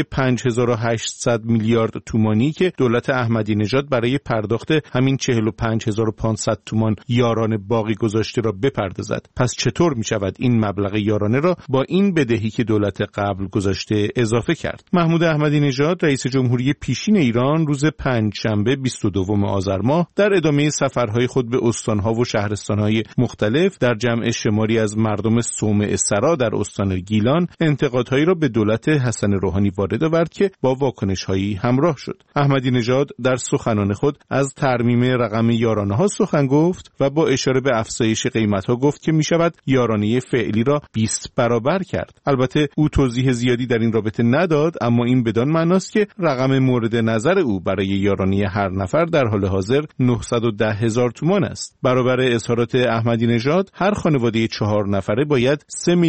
5800 میلیارد تومانی که دولت احمدی نژاد برای پرداخت همین 45500 تومان یارانه باقی گذاشته را بپردازد. پس چطور می شود این مبلغ یارانه را با این بدهی که دولت قبل گذاشته اضافه کرد؟ محمود احمدی نژاد رئیس جمهوری پیشین ایران روز پنجشنبه 22 آذر ماه در ادامه سفرهای خود به استانها و شهرستانهای مختلف در جمع شماری از مردم صومعه سرا در استان گیلان انتقادهایی را به دولت حسن روحانی وارد آورد که با واکنش‌هایی همراه شد. احمدی نژاد در سخنان خود از ترمیم رقم یارانه‌ها سخن گفت و با اشاره به افزایش قیمت‌ها گفت که می‌شود یارانه فعلی را 20 برابر کرد. البته او توضیح زیادی در این رابطه نداد، اما این بدان معناست که رقم مورد نظر او برای یارانه هر نفر در حال حاضر 910,000 تومان است. برابر اظهارات احمدی نژاد هر خانواده 4 نفره باید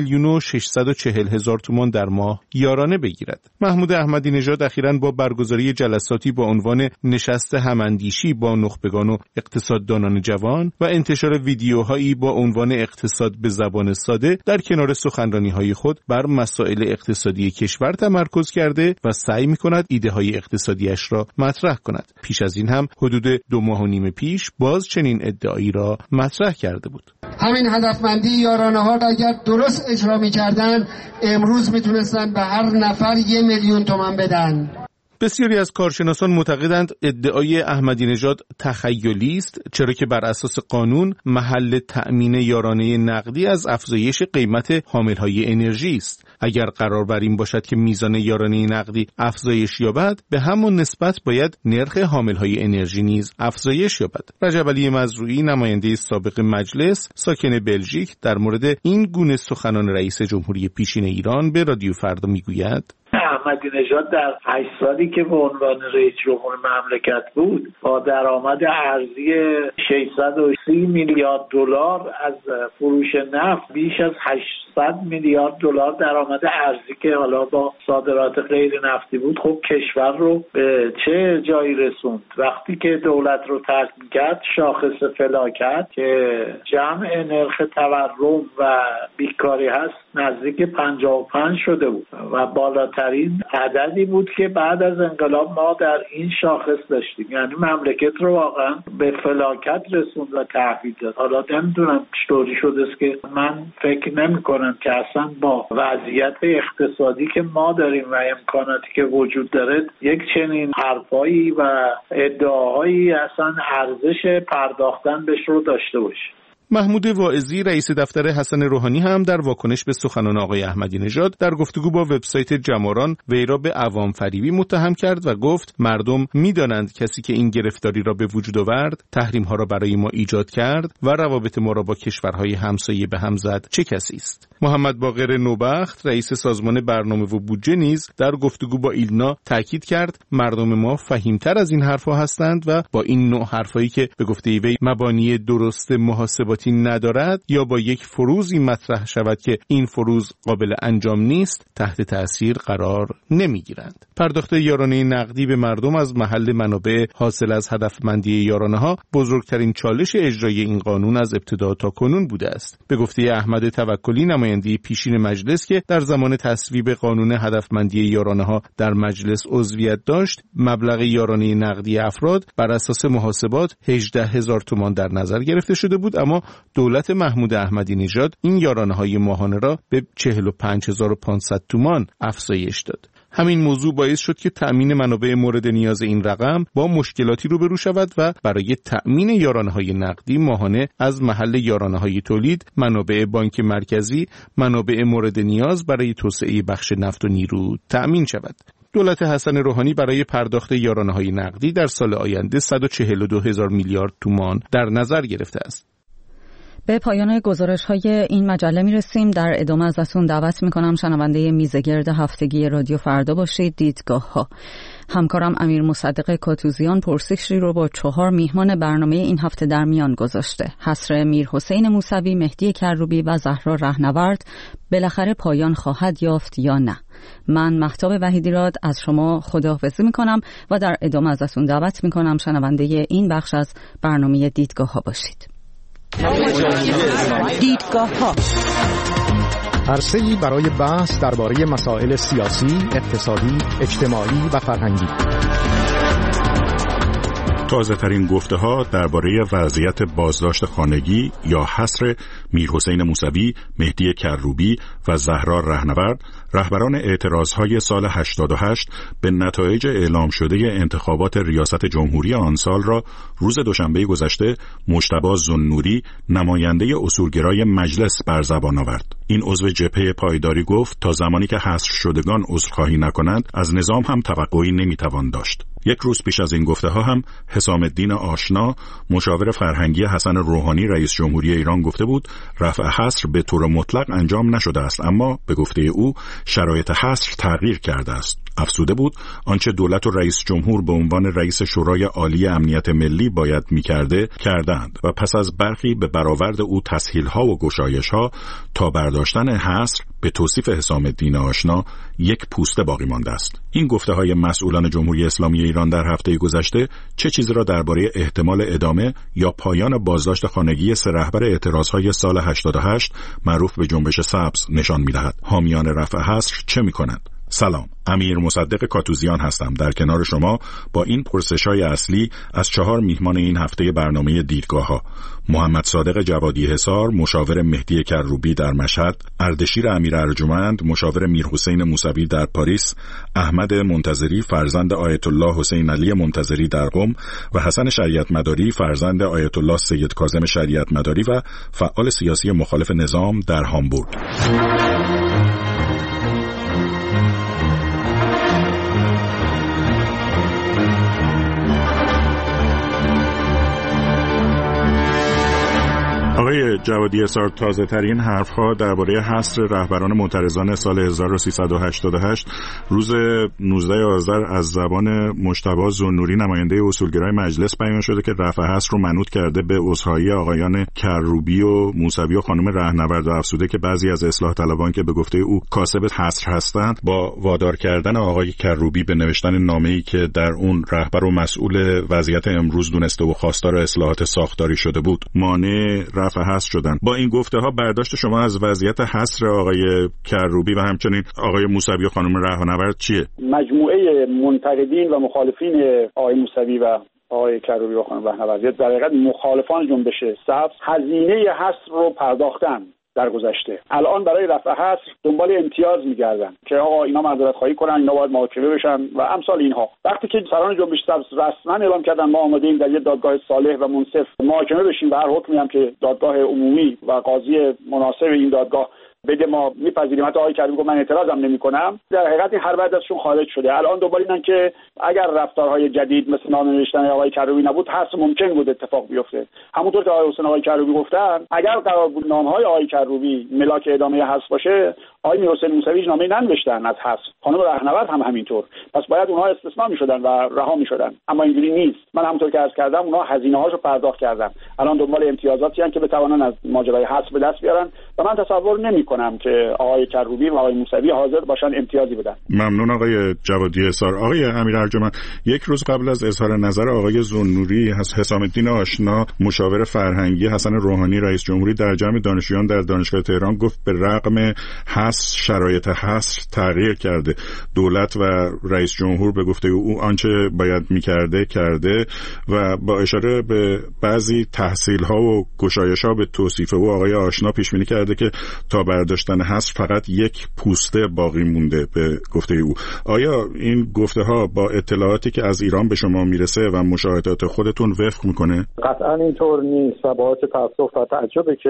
3,640,000 تومان در ماه یارانه بگیرد. محمود احمدی نژاد اخیراً با برگزاری جلساتی با عنوان نشست هماندیشی با نخبگان و اقتصاددانان جوان و انتشار ویدیوهایی با عنوان اقتصاد به زبان ساده در کنار سخنرانی‌های خود بر مسائل اقتصادی کشور تمرکز کرده و سعی می‌کند ایده‌های اقتصادیش را مطرح کند. پیش از این هم حدود 2 ماه و نیم پیش باز چنین ادعایی را مطرح کرده بود. همین هدفمندی یارانه‌ها را اگر درست اجرا می‌کردن امروز می‌تونستن به هر نفر 1,000,000 تومان بدن. بسیاری از کارشناسان معتقدند ادعای احمدی نژاد تخیلی است، چرا که بر اساس قانون محل تأمین یارانه نقدی از افزایش قیمت حامل‌های انرژی است. اگر قرار بر این باشد که میزان یارانه نقدی افزایش یابد، به همون نسبت باید نرخ حامل‌های انرژی نیز افزایش یابد. رجب علی مزروعی نماینده سابق مجلس ساکن بلژیک در مورد این گونه سخنان رئیس جمهوری پیشین ایران به رادیو فردا میگوید: احمدی نژاد در 8 سالی که به عنوان رئیس جمهور مملکت بود با درآمد ارزی 630 میلیارد دلار از فروش نفت بیش از 800 میلیارد دلار درآمد ارزی که حالا با صادرات غیر نفتی بود، خب کشور رو به چه جایی رسوند؟ وقتی که دولت رو ترک می‌کرد شاخص فلاکت که جمع نرخ تورم و بیکاری هست نزدیک 55 شده بود و بالاترین عددی بود که بعد از انقلاب ما در این شاخص داشتیم. یعنی مملکت رو واقعا به فلاکت رسوند و تحویل داد. حالا نمیدونم چطوری شده است که من فکر نمی‌کنم که اصلا با وضعیت اقتصادی که ما داریم و امکاناتی که وجود داره یک چنین حرفایی و ادعاهایی اصلا ارزش پرداختن بهش رو داشته باشه. محمود واعظی رئیس دفتر حسن روحانی هم در واکنش به سخنان آقای احمدی نژاد در گفتگو با وبسایت جماران وی را به عوام فریبی متهم کرد و گفت مردم می‌دانند کسی که این گرفتاری را به وجود آورد، تحریم‌ها را برای ما ایجاد کرد و روابط ما را با کشورهای همسایه به هم زد چه کسی است. محمد باقر نوبخت رئیس سازمان برنامه و بودجه نیز در گفتگو با ایلنا تاکید کرد مردم ما فهیمتر از این حرف‌ها هستند و با این نوع حرفایی که به گفته وی مبانی درست محاسباتی ندارد یا با یک فروزی مطرح شود که این فروز قابل انجام نیست تحت تأثیر قرار نمیگیرند. پرداخت یارانه نقدی به مردم از محل منابع حاصل از هدفمندی یارانه‌ها بزرگترین چالش اجرای این قانون از ابتدا تا کنون بوده است. به گفته احمد توکلی نماینده پیشین مجلس که در زمان تصویب قانون هدفمندی یارانه‌ها در مجلس عضویت داشت، مبلغ یارانه نقدی افراد بر اساس محاسبات 18,000 تومان در نظر گرفته شده بود، اما دولت محمود احمدی نژاد این یارانه‌های ماهانه را به 45,500 تومان افزایش داد. همین موضوع باعث شد که تأمین منابع مورد نیاز این رقم با مشکلاتی روبرو شود و برای تأمین یارانه‌های نقدی ماهانه از محل یارانه‌های تولید، منابع بانک مرکزی، منابع مورد نیاز برای توسعه بخش نفت و نیرو تأمین شود. دولت حسن روحانی برای پرداخت یارانه‌های نقدی در سال آینده 142,000 میلیارد تومان در نظر گرفته است. به پایان گزارش‌های این مجله می‌رسیم. در ادامه ازتون دعوت می‌کنم شنونده میزگرد هفتگی رادیو فردا باشید. دیدگاه‌ها. همکارم امیر مصدق کاتوزیان پرسشی رو با 4 میهمان برنامه این هفته در میان گذاشته. حصر میرحسین موسوی، مهدی کروبی و زهرا رهنورد بالاخره پایان خواهد یافت یا نه؟ من مهتاب وحیدیراد از شما خداحافظی می‌کنم و در ادامه ازتون دعوت می‌کنم شنونده این بخش از برنامه دیدگاه‌ها باشید. دیدگاه‌ها عرصه‌ای برای بحث درباره مسائل سیاسی، اقتصادی، اجتماعی و فرهنگی. تازه ترین گفته ها درباره وضعیت بازداشت خانگی یا حصر میرحسین موسوی، مهدی کروبی و زهرا رهنورد، رهبران اعتراضهای سال 88 به نتایج اعلام شده انتخابات ریاست جمهوری آن سال را روز دوشنبه گذشته مجتبی ذوالنوری، نماینده اصولگرای مجلس، بر زبان آورد. این عضو جبهه پایداری گفت تا زمانی که حصر شدگان عذرخواهی نکنند از نظام هم توقعی نمیتوان داشت. یک روز پیش از این گفته ها هم حسام الدین آشنا، مشاور فرهنگی حسن روحانی رئیس جمهوری ایران، گفته بود رفع حصر به طور مطلق انجام نشده است، اما به گفته او شرایط حصر تغییر کرده است. افزوده بود آنچه دولت و رئیس جمهور به عنوان رئیس شورای عالی امنیت ملی باید می‌کرده کردند و پس از برخی به برآورد او تسهیل‌ها و گشایش‌ها تا برداشتن حصر به توصیف حسام الدین آشنا یک پوسته باقی مانده است. این گفته‌های مسئولان جمهوری اسلامی ایران در هفته گذشته چه چیزی را درباره احتمال ادامه یا پایان بازداشت خانگی 3 رهبر اعتراضهای سال 88 معروف به جنبش سبز نشان می‌دهد؟ حامیان رفع حصر چه می‌کنند؟ سلام، امیر مصدق کاتوزیان هستم در کنار شما با این پرسش‌های اصلی از 4 میهمان این هفته برنامه دیدگاه‌ها: محمد صادق جوادی حصار، مشاور مهدی کروبی در مشهد، اردشیر امیر ارجمند، مشاور میرحسین موسوی در پاریس، احمد منتظری فرزند آیت الله حسین علی منتظری در قم و حسن شریعت مداری فرزند آیت الله سید کاظم شریعت مداری و فعال سیاسی مخالف نظام در هامبورگ. آقای جوادی حصار، تازه ترین حرف‌ها درباره حصر رهبران معترضان سال 1388 روز 19 آذر از زبان مجتبی ذوالنوری، نماینده اصولگرای مجلس، بیان شده که رفع حصر رو منوط کرده به عذرخواهی آقایان کروبی و موسوی و خانم رهنورد و افزوده که بعضی از اصلاح طلبان که به گفته او کاسب حصر هستند با وادار کردن آقای کروبی به نوشتن نامه‌ای که در اون رهبر و مسئول وضعیت امروز دونسته و خواستار اصلاحات ساختاری شده بود مانع رفع حصر شدن. با این گفته ها برداشت شما از وضعیت حصر آقای کروبی و همچنین آقای موسوی و خانم رهنورد چیه؟ مجموعه منتقدین و مخالفین آقای موسوی و آقای کروبی و خانم رهنورد، در حقیقت مخالفان جنبش سبز، هزینه حصر رو پرداختن در گذشته. الان برای رفع حصر دنبال امتیاز میگردن که آقا اینا معذرت خواهی کنن، اینا باید محاکمه بشن و امثال اینها. وقتی که سران جنبش سبز رسما اعلام کردن ما آماده ایم در یک دادگاه صالح و منصف محاکمه بشیم و هر حکمی هم که دادگاه عمومی و قاضی مناسب این دادگاه بده ما میپذیریم، حتی آقای کروبی گفت من اعتراضم نمیکنم، در حقیقت این هر بعد ازشون خارج شده. الان دنبال اینن که اگر رفتارهای جدید مثل نامه نوشتن آقای کروبی نبود، حصر ممکن بود اتفاق بیفته. همونطور که آقای حسین آقای کروبی گفتن، اگر قرار بود نامه‌های آقای کروبی ملاک ادامه حصر باشه، آقای میرحسین موسوی نامه ننوشتن از حصر، خانم رهنورد هم همینطور، پس باید اونها استثناء میشدن و رها میشدن، اما اینجوری نیست. من همونطور که عرض کردم اونها هزینه‌هاشو پرداخت کردن، الان دنبال امتیازاتی هستن که بتوانن از ماجرای حصر به دست بیارن و من تصور نمی‌کنم که آقای کروبی و آقای موسوی حاضر باشن امتیازی بدن. ممنون آقای جوادی حصار. آقای امیر ارجمند، یک روز قبل از اظهار نظر آقای ذوالنوری، حسام الدین آشنا، مشاور فرهنگی حسن روحانی رئیس جمهوری در جمع دانشجویان در دانشگاه تهران گفت به رغم حصر شرایط حصر تغییر کرده. دولت و رئیس جمهور به گفته او آنچه باید می‌کرده کرده و با اشاره به بعضی تحصیل‌ها و گشایش‌ها به توصیف او آقای آشنا پیش بینی کرده که تا برداشتن حصر فقط یک پوسته باقی مونده به گفته او. آیا این گفته‌ها با اطلاعاتی که از ایران به شما میرسه و مشاهدات خودتون وفق میکنه؟ قطعا اینطور نیست و باعث تأسف و تعجبه که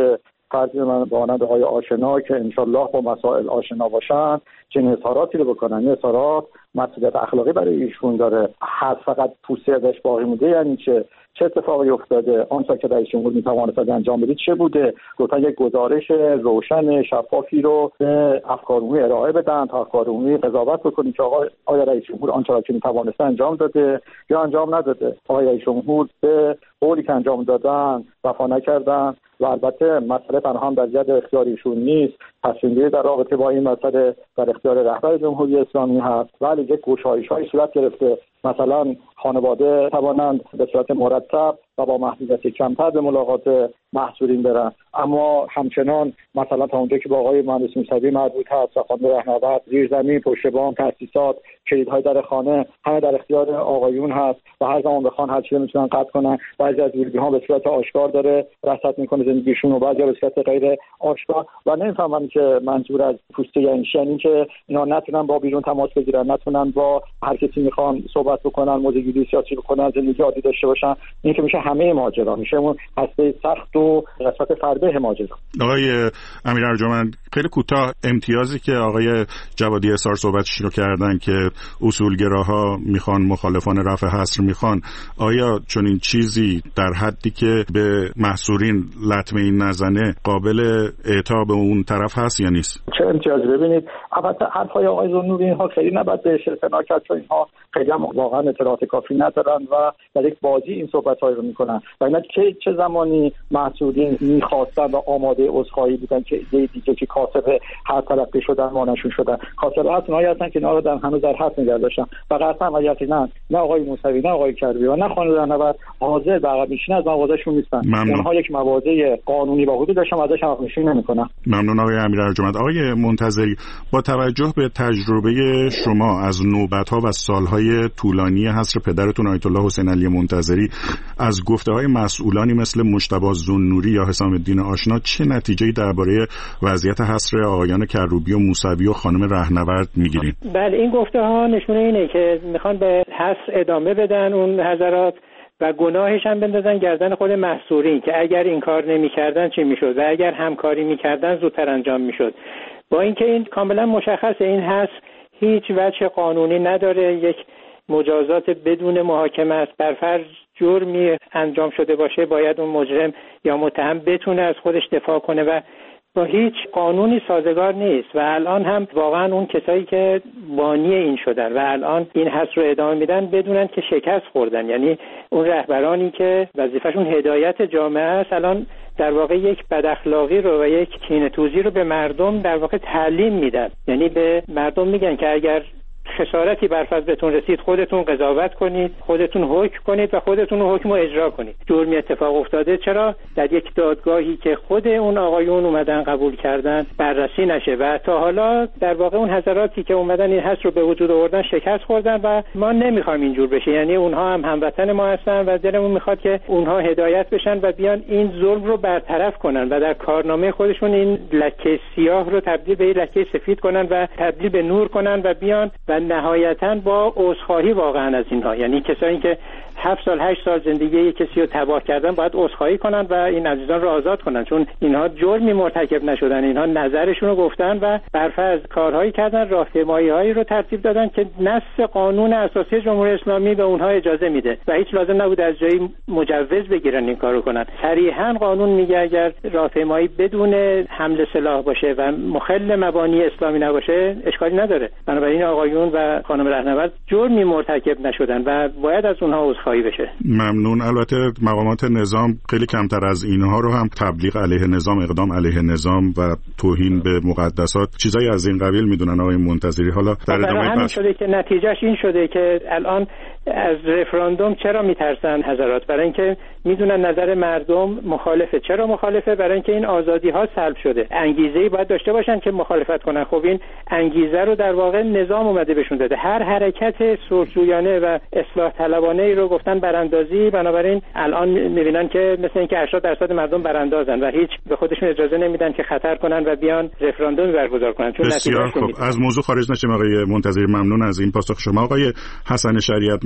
فرض من مانند آقای آشنا که انشالله با مسائل آشنا باشن چنین اظهاراتی رو بکنن. این اظهارات مسئولیت اخلاقی برای ایشون داره. هست فقط پوسته ازش باقی مونده یعنی چه اتفاقی افتاده؟ آنچه که رئیس جمهور میتواند انجام بده چه بوده؟ لطفا یک گزارش روشن شفافی رو به افکار عمومی ارائه بدن تا افکار عمومی قضاوت بکنیم که آیا رئیس جمهور آنچه که میتوانست انجام داده یا انجام نداده. آیا رئیس جمهور به قولی که انجام دادن وفا نکردن؟ و البته مسئله تنها هم در ید اختیار ایشون نیست، تصمیم‌گیری در رابطه با این مسئله در اختیار رهبر جمهوری اسلامی هست. ولی یک گشایش‌های صورت گرفته، مثلا خانواده توانند به صورت مرتب و با محدودیت کمتر به ملاقات محصورین برن، اما همچنان مثلا تا اونجایی که با آقای مهندس موسوی مربوط هست و خانم رهنورد، زیرزمین، پشت بام، تاسیسات، کلیدهای در خانه همه در اختیار آقایون هست و هر زمان بخوان هر چیزی میتونن قطع کنن. بعضی از ورودی‌ها به صورت آشکار داره رصد میکنه زندگیشون و بعضی به صورت غیر آشکار و نمیفهمم که منظور از پوسته یعنی که اینا نتونن با بیرون تماس بگیرن، نتونن با هر کسی میخوان صحبت بکنن، موضوعگیری سیاسی بکنن، زندگی عادی داشته باشن. این که میشه همه ماجرا، میشه اون هسته سخت و قسمت فرده ماجرا. آقای امیر ارجمند، خیلی کوتاه امتیازی که آقای جوادی اظهار صحبتش رو کردن که اصولگراها میخوان مخالفان رفع حصر میخوان، آیا چون این چیزی در حدی که به محصورین لطمه این نزنه قابل اعطا به اون طرف هست یا نیست؟ چه امتیازی؟ ببینید البته حرفای آقای ذوالنوری اینها خیلی نباید بهش اعتنا کرد چون اینها خیلی هم واقعا اطلاعات کافی ندارن و در یک بازی این صحبت‌های رو میکنن و اینا چه زمانی محصورین میخواستن و آماده عذرخواهی بودن که دیگه که کاسب هر تلقی شدن مانشون شدن. کاسب اصلا هستن که اینا رو در هنوز در حد نگه داشتن و قطعا یقینا نه آقای موسوی نه آقای کروبی و نه خانم رهنورد حاضر به عقب نشینی از مواضعشون نیستن. اونها یک مواضع قانونی و حدود داشتن ازش عقب نشینی نمیکنن. ممنون آقای امیر ارجمند. آقای منتظری، با توجه به تجربه شما از نوبت‌ها و سال‌های طولانی حصر پدرتون آیت الله حسین علی منتظری، از گفته‌های مسئولانی مثل مجتبی ذوالنوری یا حسام الدین آشنا چه نتیجه‌ای درباره وضعیت حصر آقایان کروبی و موسوی و خانم رهنورد می‌گیرید؟ بله، این گفته‌ها نشونه اینه که میخوان به حصر ادامه بدن اون حضرات و گناهش هم بندازن گردن خود محصورین که اگر این کار نمی‌کردن چی میشد و اگر همکاری می‌کردن زودتر انجام میشد. با اینکه این کاملا مشخصه این حصر هیچ وجه قانونی نداره، یک مجازات بدون محاکمه است. بر فرض جرمی انجام شده باشه باید اون مجرم یا متهم بتونه از خودش دفاع کنه و با هیچ قانونی سازگار نیست و الان هم واقعا اون کسایی که بانی این شدن و الان این حس رو ادامه میدن بدونن که شکست خوردن، یعنی اون رهبرانی که وظیفهشون هدایت جامعه است الان در واقع یک بداخلاقی رو و یک کینه‌توزی رو به مردم در واقع تعلیم میدن. یعنی به مردم میگن که اگر خسارتی بر فرض بهتون رسید خودتون قضاوت کنید، خودتون حکم کنید و خودتون حکم رو اجرا کنید. جرمی اتفاق افتاده چرا در یک دادگاهی که خود اون آقایون اومدن قبول کردن بررسی نشه و تا حالا در واقع اون حضراتی که اومدن این حس رو به وجود آوردن شکست خوردن و ما نمیخوایم اینجور بشه. یعنی اونها هم هموطن ما هستن و دلمون میخواد که اونها هدایت بشن و بیان این ظلم رو برطرف کنن و در کارنامه خودشون این لکه سیاه رو تبدیل به لکه سفید کنن و تبدیل به نور کنن و بیان و نهایتاً با عذرخواهی واقعا از اینها، یعنی کسایی که 7 سال 8 سال زندگی یک کسی رو تباه کردن باید عذرخواهی کنن و این عزیزان رو آزاد کنن چون اینها جرمی مرتکب نشدن، اینها نظرشون رو گفتن و برفرض کارهایی کردن، راهپیمایی‌هایی رو ترتیب دادن که نص قانون اساسی جمهوری اسلامی به اونها اجازه میده و هیچ لازم نبود از جایی مجوز بگیرن این کارو کنن. صریحاً قانون میگه اگر راهپیمایی بدون حمل سلاح باشه و مخل مبانی اسلامی نباشه اشکالی نداره. بنابراین آقایون و خانم رهنورد جرمی مرتکب نشدن و باید از اونها عذرخواهی بشه. ممنون. البته مقامات نظام خیلی کمتر از اینها رو هم تبلیغ علیه نظام، اقدام علیه نظام و توهین به مقدسات چیزایی از این قبیل میدونن آقای منتظری. حالا در ادامه بحث شده که نتیجهش این شده که الان از رفراندوم چرا میترسن حضرات؟ برای اینکه میدونن نظر مردم مخالفه. چرا مخالفه؟ برای اینکه این آزادی ها سلب شده. انگیزه‌ای باید داشته باشن که مخالفت کنن. خب این انگیزه رو در واقع نظام اومده بهشون داده. هر حرکت سرجویانه و اصلاح طلبانه‌ای رو گفتن براندازی، بنابراین الان میبینن که مثل اینکه 80% مردم براندازن و هیچ به خودشون اجازه نمیدن که خطر کنن و بیان رفراندوم برگزار کنن. چون بسیار خوب. از موضوع خارج نشیم آقای منتظری. ممنون از این پاسخ شما. آقای حسن شریعت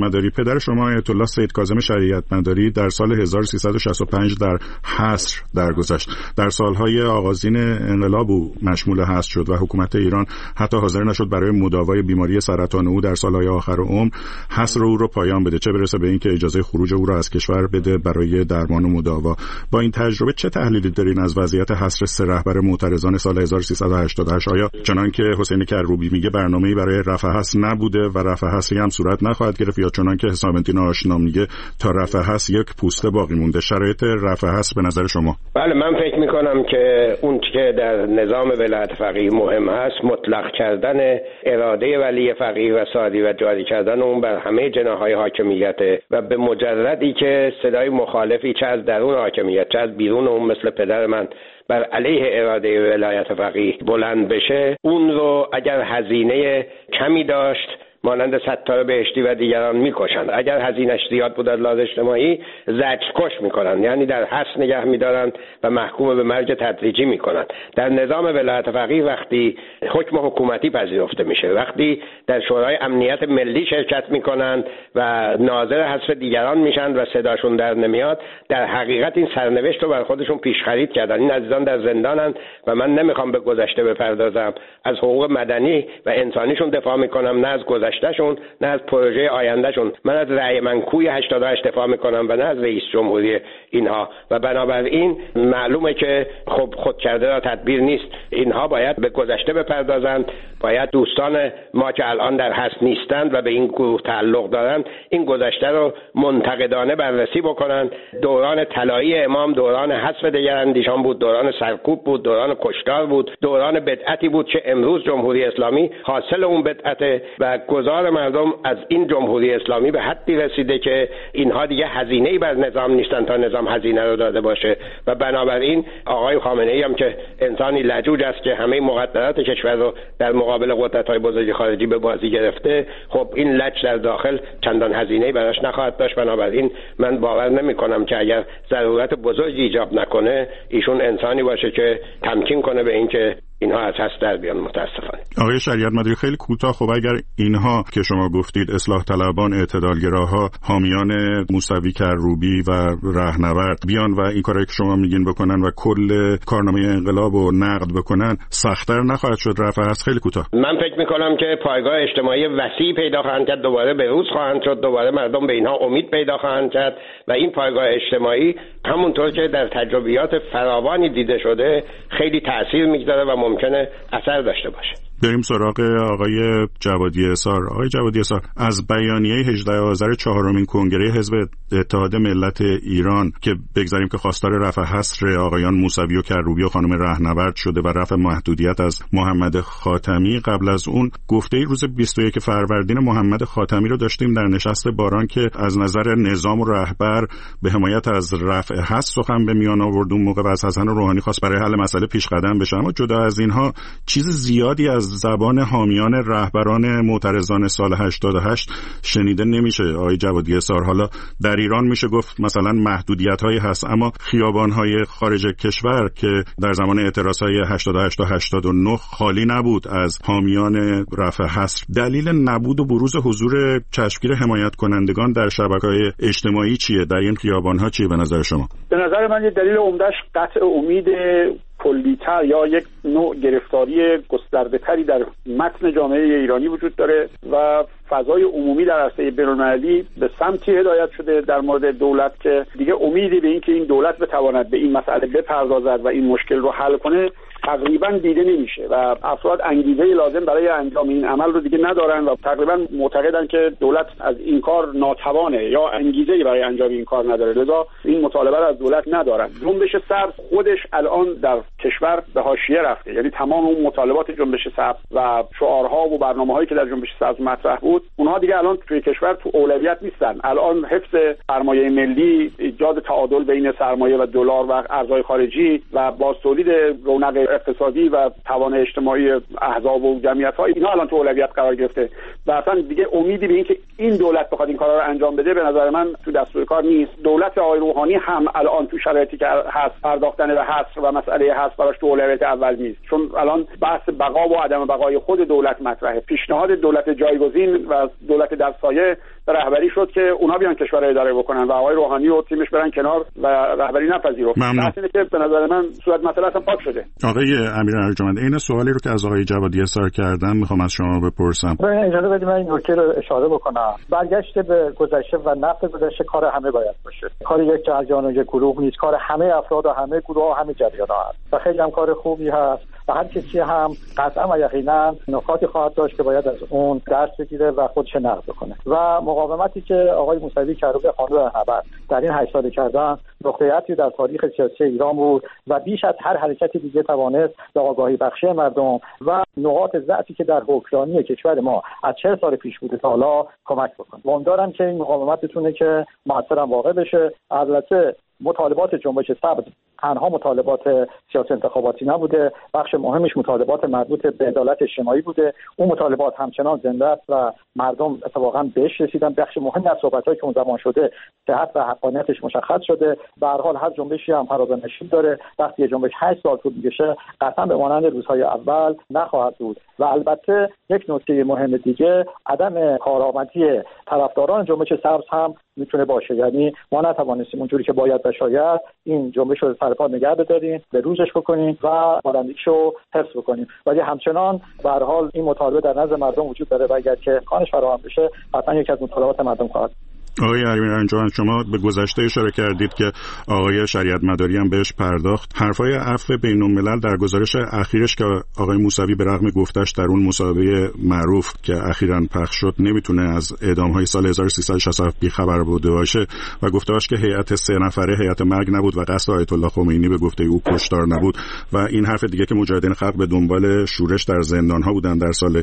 مداری، پدر شما آیت الله سید کاظم شریعت مداری در سال 1365 در حصر درگذشت. در سالهای آغازین انقلاب او مشمول حصر شد و حکومت ایران حتی حاضر نشد برای مداوای بیماری سرطان او در سالهای آخر عمر حصر او رو پایان بده، چه برسه به اینکه اجازه خروج او را از کشور بده برای درمان و مداوا. با این تجربه چه تحلیلی دارین از وضعیت حصر سه رهبر معترضان سال 1388؟ آیا چنان که حسین کروبی میگه برنامه‌ای برای رفع حصر نبوده و رفع حصری هم صورت نخواهد گرفت، یا چنان که حسام الدین آشنا میگه تا رفع حصر یک پوسته باقی مونده؟ شرایط رفع حصر به نظر شما؟ بله، من فکر میکنم که اون که در نظام ولایت فقیه مهم هست مطلق کردن اراده ولی فقیه و سادی و جاری کردن اون بر همه جناح‌های حاکمیت و به مجردی که صدای مخالفی چه از درون حاکمیت چه از بیرون اون مثل پدر من بر علیه اراده ولایت فقیه بلند بشه، اون رو اگر هزینه کمی داشت مانند ستار بهشتی و دیگران میکشند، اگر هزینه‌اش زیاد بود از لحاظ اجتماعی زجرکش میکنند، یعنی در حبس نگه میدارند و محکوم به مرگ تدریجی میکنند. در نظام ولایت فقیه وقتی حکم حکومتی پذیرفته میشه، وقتی در شورای امنیت ملی شرکت میکنند و ناظر حذف دیگران میشن و صداشون در نمیاد، در حقیقت این سرنوشت رو بر خودشون پیش خرید کردن. این عزیزان در زندانند و من نمیخوام به گذشته بپردازم، از حقوق مدنی و انسانیشون دفاع میکنم، نه از گذشتهشون نه از پروژه آیندهشون. من از رأی منکوی 88 دفاع میکنم و نه از رئیس جمهوری اینها، و بنابراین معلومه که خب خود کرده را تدبیر نیست. اینها باید به گذشته بپردازند، باید دوستان ما که الان در حبس نیستند و به این گروه تعلق دارند این گذشته رو منتقدانه بررسی بکنند. دوران طلایی امام دوران حذف دگراندیشان بود، دوران سرکوب بود، دوران کشتار بود، دوران بدعتی بود که امروز جمهوری اسلامی حاصل اون بدعته و گذار مردم از این جمهوری اسلامی به حدی رسیده که اینها دیگه هزینه‌ای بر نظام نیستن تا نظام هزینه رو داده باشه. و بنابراین آقای خامنه‌ای هم که انسانی لجوج است که همه مقدرات کشور رو در مقابل قدرت‌های بزرگ خارجی به بازی گرفته، خب این لج در داخل چندان هزینه‌ای براش نخواهد داشت. بنابراین من باور نمی‌کنم که اگر ضرورت بزرگی ایجاب نکنه ایشون انسانی باشه که تمکین کنه به اینکه اینها از هست در بیان. متاسفانه. آقای شریعت مداری خیلی کوتاه، خب اگر اینها که شما گفتید اصلاح طلبان، اعتدالگراها، حامیان موسوی کروبی و رهنورد بیان و این کارایی که شما میگین بکنن و کل کارنامه انقلاب رو نقد بکنن، سخت‌تر نخواهد شد رفع هست؟ خیلی کوتاه. من فکر میکنم که پایگاه اجتماعی وسیع پیدا خواهند کرد، دوباره به روز خواهند شد، دوباره مردم به اینها امید پیدا خواهند کرد و این پایگاه اجتماعی همونطور که در تجربیات فراوانی دیده شده خیلی تأثیر میگذاره و ممکنه اثر داشته باشه. بریم سراغ آقای جوادی احصار. آقای جوادی احصار، از بیانیه 18 آذر 4مین کنگره حزب اتحاد ملت ایران که بگذاریم که خواستار رفع حصر آقایان موسوی و کروبی و خانم رهنورد شده و رفع محدودیت از محمد خاتمی، قبل از اون گفته روز 21 فروردین محمد خاتمی رو داشتیم در نشست باران که از نظر نظام و رهبر به حمایت از رفع حصر سخن به میان آورد اون موقع و از حسن روحانی خواست برای حل مسئله پیش قدم بشه. اما جدا از اینها چیز زیادی از زبان حامیان رهبران معترضان سال 88 شنیده نمیشه. آقای جوادی احصار، حالا در ایران میشه گفت مثلا محدودیت‌هایی هست، اما خیابان‌های خارج کشور که در زمان اعتراض‌های 88 تا 89 خالی نبود از حامیان رفع حصر، دلیل نبود و بروز حضور چشمگیر حمایت کنندگان در شبکه‌های اجتماعی چیه؟ در این خیابان‌ها چیه به نظر شما؟ به نظر من یه دلیل عمده‌اش قطع امید کلی‌تر یا یک نوع گرفتاری گسترده‌تری در متن جامعه ایرانی وجود داره و فضای عمومی در عرصه بین‌المللی به سمتی هدایت شده در مورد دولت که دیگه امیدی به این که این دولت بتواند به این مسئله بپردازد و این مشکل رو حل کنه تقریبا دیده نمیشه و افراد انگیزه لازم برای انجام این عمل رو دیگه ندارن و تقریبا معتقدن که دولت از این کار ناتوانه یا انگیزه برای انجام این کار نداره، لذا این مطالبه رو از دولت ندارن. جنبش سبز خودش الان در کشور به حاشیه رفته، یعنی تمام اون مطالبات جنبش سبز و شعارها و برنامه‌هایی که در جنبش سبز مطرح بود اونها دیگه الان توی کشور تو اولویت نیستن. الان حفظ سرمایه ملی، ایجاد تعادل بین سرمایه و دلار و ارزهای خارجی و بازتولید رونق اقتصادی و توان اجتماعی احزاب و جمعیت‌ها، اینا الان تو اولویت قرار گرفته و اصلا دیگه امیدی به این که این دولت بخواد این کارا رو انجام بده به نظر من تو دستور کار نیست. دولت آقای روحانی هم الان تو شرایطی که هست پرداختن به حصر و مسئله حصر براش تو اولویت اول نیست، چون الان بحث بقا و عدم بقای خود دولت مطرحه. پیشنهاد دولت جایگزین و دولت در سایه رهبری شد که اونا بیان کشور رو اداره بکنن و آقای روحانی و تیمش برن کنار و رهبری نپذیرفت. اینه که به نظر من صورت مسئله اصلا پاک شده. آقای امیر ارجمند، این سوالی رو که از آقای جوادی اظهار کردن میخوام از شما بپرسم. اجازه بدید من این نکته رو اشاره بکنم. برگشت به گذشته و نقد گذشته کار همه باید باشه. کار یک جریان و یک گروه نیست، کار همه افراد و همه گروه و همه جریان‌ها هست و خیلی هم کار خوبی هست و هر کسی هم قطعا و یقینا نکاتی خواهد داشت که باید از اون درس بگیره و خودش نقد کنه. و مقاومتی که آقای موسوی کروبی خانم رهبر در این 8 سال کردن نقطه عطفی در تاریخ سیاسی ایران بود و بیش از هر حرکت دیگه توانست به آگاهی بخشی مردم و نقاط ضعفی که در حکمرانی کشور ما از 40 سال پیش بوده تا حالا کمک بکنه. امیدوارم که این مقاومت بتونه که موثر واقع بشه. البته مطالبات جنبش سبز تنها مطالبات سیاسی انتخاباتی نبوده، بخش مهمش مطالبات مربوط به عدالت اجتماعی بوده. اون مطالبات همچنان زنده است و مردم اتفاقا بهش رسیدن. بخش مهم از صحبت‌هایی که اون زمان شده صحت و حقانیتش مشخص شده. به هر حال هر جنبشی هم فراز و نشیب داره. وقتی جنبش 8 سال طول می‌کشه قطعا به مانند روزهای اول نخواهد بود. و البته یک نکته مهم دیگه عدم کارآمدی طرفداران جنبش سبز هم میتونه باشه. یعنی ما نتوانستیم اونجوری که باید و شاید این جنبش رو سر پا نگه بداریم، به روزش بکنیم و بلندیشو حفظ بکنیم. ولی همچنان به هر حال این مطالبه در نظر مردم وجود داره و اگر که امکانش فراهم بشه حتما یکی از مطالبات مردم خواهد. آقای امیر ارجمند، شما به گذشته اشاره کردید که آقای شریعت مداری هم بهش پرداخت. حرفای عفو بین‌الملل در گزارش اخیرش که آقای موسوی به رغم گفتش در اون مصاحبه معروف که اخیراً پخش شد نمیتونه از اعدام‌های سال 1367 بی‌خبر بوده باشه و گفته‌اش که هیئت 3 نفره هیئت مرگ نبود و قصد آیت الله خمینی به گفته او کشتار نبود و این حرف دیگه که مجاهدین خلق به دنبال شورش در زندان‌ها بودن در سال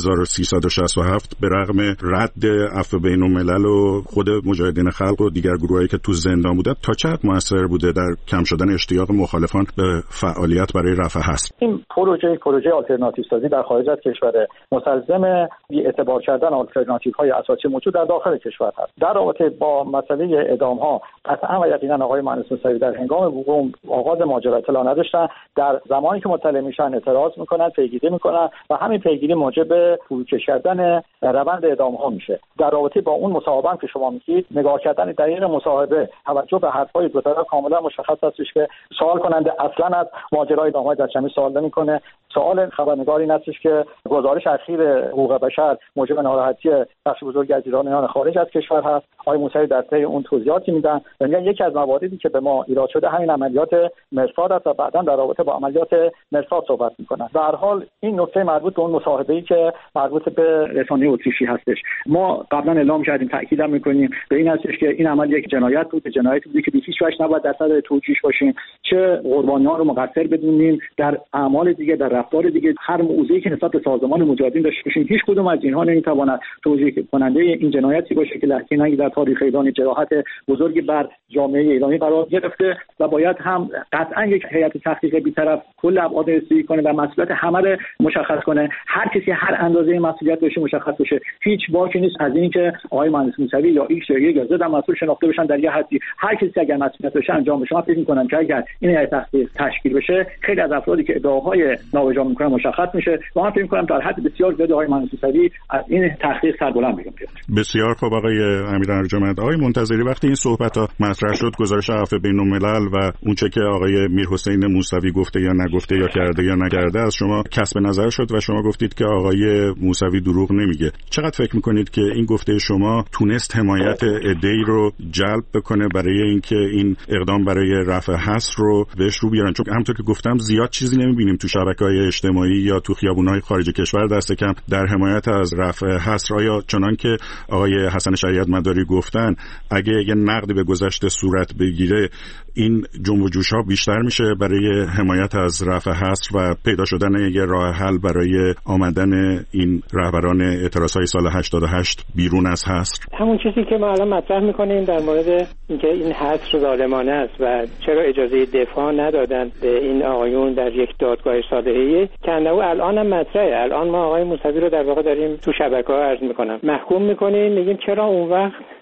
1367 به رغم رد عفو بین‌الملل و خود مجاهدین خلق و دیگر گروهایی که تو زندان بودن تا چقدر موثر بوده در کم شدن اشتیاق مخالفان به فعالیت برای رفع حصر؟ این پروژه آلترناتیو سازی در خارج از کشور مستلزم اعتبار کردن آلترناتیوهای اساسی موجود در داخل کشور هست. در رابطه با مسئله اعدام‌ها قطعا و یقینا آقای مهندس موسوی در هنگام وقوع آغاز ماجرا اطلاع نداشتن. در زمانی که مطلع میشن اعتراض میکنن، پیگیری میکنن و همین پیگیری موجب فروکش کردن روند اعدام‌ها میشه. در رابطه با اون مصاحبه که شما میگید، نگاه کردن دقیق مصاحبه توجه به حرفای دو طرف کاملا مشخص است که سوال کننده اصلا از ماجرای اعدام‌های داشمی سوال نمی‌کنه. سوال خبرنگار این است که گزارش اخیر حقوق بشر موجب ناراحتی بخش بزرگی از ایرانیان خارج از کشور هست. آقای موسوی در طی اون توضیحاتی میدن و میگن یکی از مواردی که به ما ایراد شده همین عملیات مرصاد است و بعداً در رابطه با عملیات مرصاد صحبت میکنن. در هر حال این نکته مربوط به اون مصاحبه‌ای که مربوط به رسانه اتریشی هستش. ما قبلا اعلام کردیم، تاکید میکنیم به این هستش که این عمل یک جنایت بود، جنایتی بود که به هیچ وجه نباید در صدر توجیهش باشیم، چه قربانیان رو مقصر بدونیم در اعمال دیگه، در رفتار دیگه، هر موضعی که نسبت به سازمان مجاهدین داشته باشیم. هیچ کدوم از اینها نمیتواند توجیه کننده این جنایتی باشه که لکه‌ای در تاریخ ایران جراحت بزرگی بر جامعه ایرانی قرار گرفته و باید هم قطعا یک هیئت تحقیق بی‌طرف کل ابعاد رسیدگی کنه و مسئولیت همه رو مشخص کنه. هر کسی هر اندازه مسئولیت داشته مشخص بشه. هیچ باکی نیست از این که آقای مهندس موسوی یا ایکس یا زد هم مسئول شناخته بشن در یه حدی. هر کسی اگر مسئولیت داشته انجام بشه. من فکر می‌کنم که اگر این هیئت تحقیق تشکیل بشه خیلی از افرادی که ادعاهای نابجا می‌کنن مشخص میشه. من فکر می‌کنم در حد بسیار زیاد آقای مهندس موسوی از این تحقیق سربلند بیاد. بسیار خوب آقای امیر ارجمند. آقای منتظری، وقتی این صحبت‌ها مطرح شد، گزارش عفو بین‌الملل و اونچه که آقای میرحسین موسوی گفته یا نگفته یا کرده یا نکرده از شما کسب نظر شد و شما گفتید که آقای موسوی دروغ نمیگه. چقدر فکر می‌کنید که این گفته شما تونست حمایت عده‌ای رو جلب بکنه برای اینکه این اقدام برای رفع حصر رو بهش رو بیارن؟ چون همونطور که گفتم زیاد چیزی نمی‌بینیم تو شبکه‌های اجتماعی یا تو خیابون‌های خارج کشور دست کم در حمایت از رفع حصر. آیا چنان که آقای حسن شریعت مداری گفتن اگه یه نقدی به گذشته صورت بگیره این جنب و جوش‌ها بیشتر میشه برای حمایت از رفع حصر و پیدا شدن یه راه حل برای آمدن این رهبران اعتراض‌های سال 88 بیرون از حصر؟ همون چیزی که ما الان مطرح می‌کنیم در مورد اینکه این حصر ظالمانه است و چرا اجازه دفاع ندادن به این آقایون در یک دادگاه ساده‌ای که الان هم مطرحه. الان ما آقای موسوی رو در واقع داریم تو شبکه‌ها عرض می‌کنم محکوم می‌کنیم، میگیم چرا اون وقت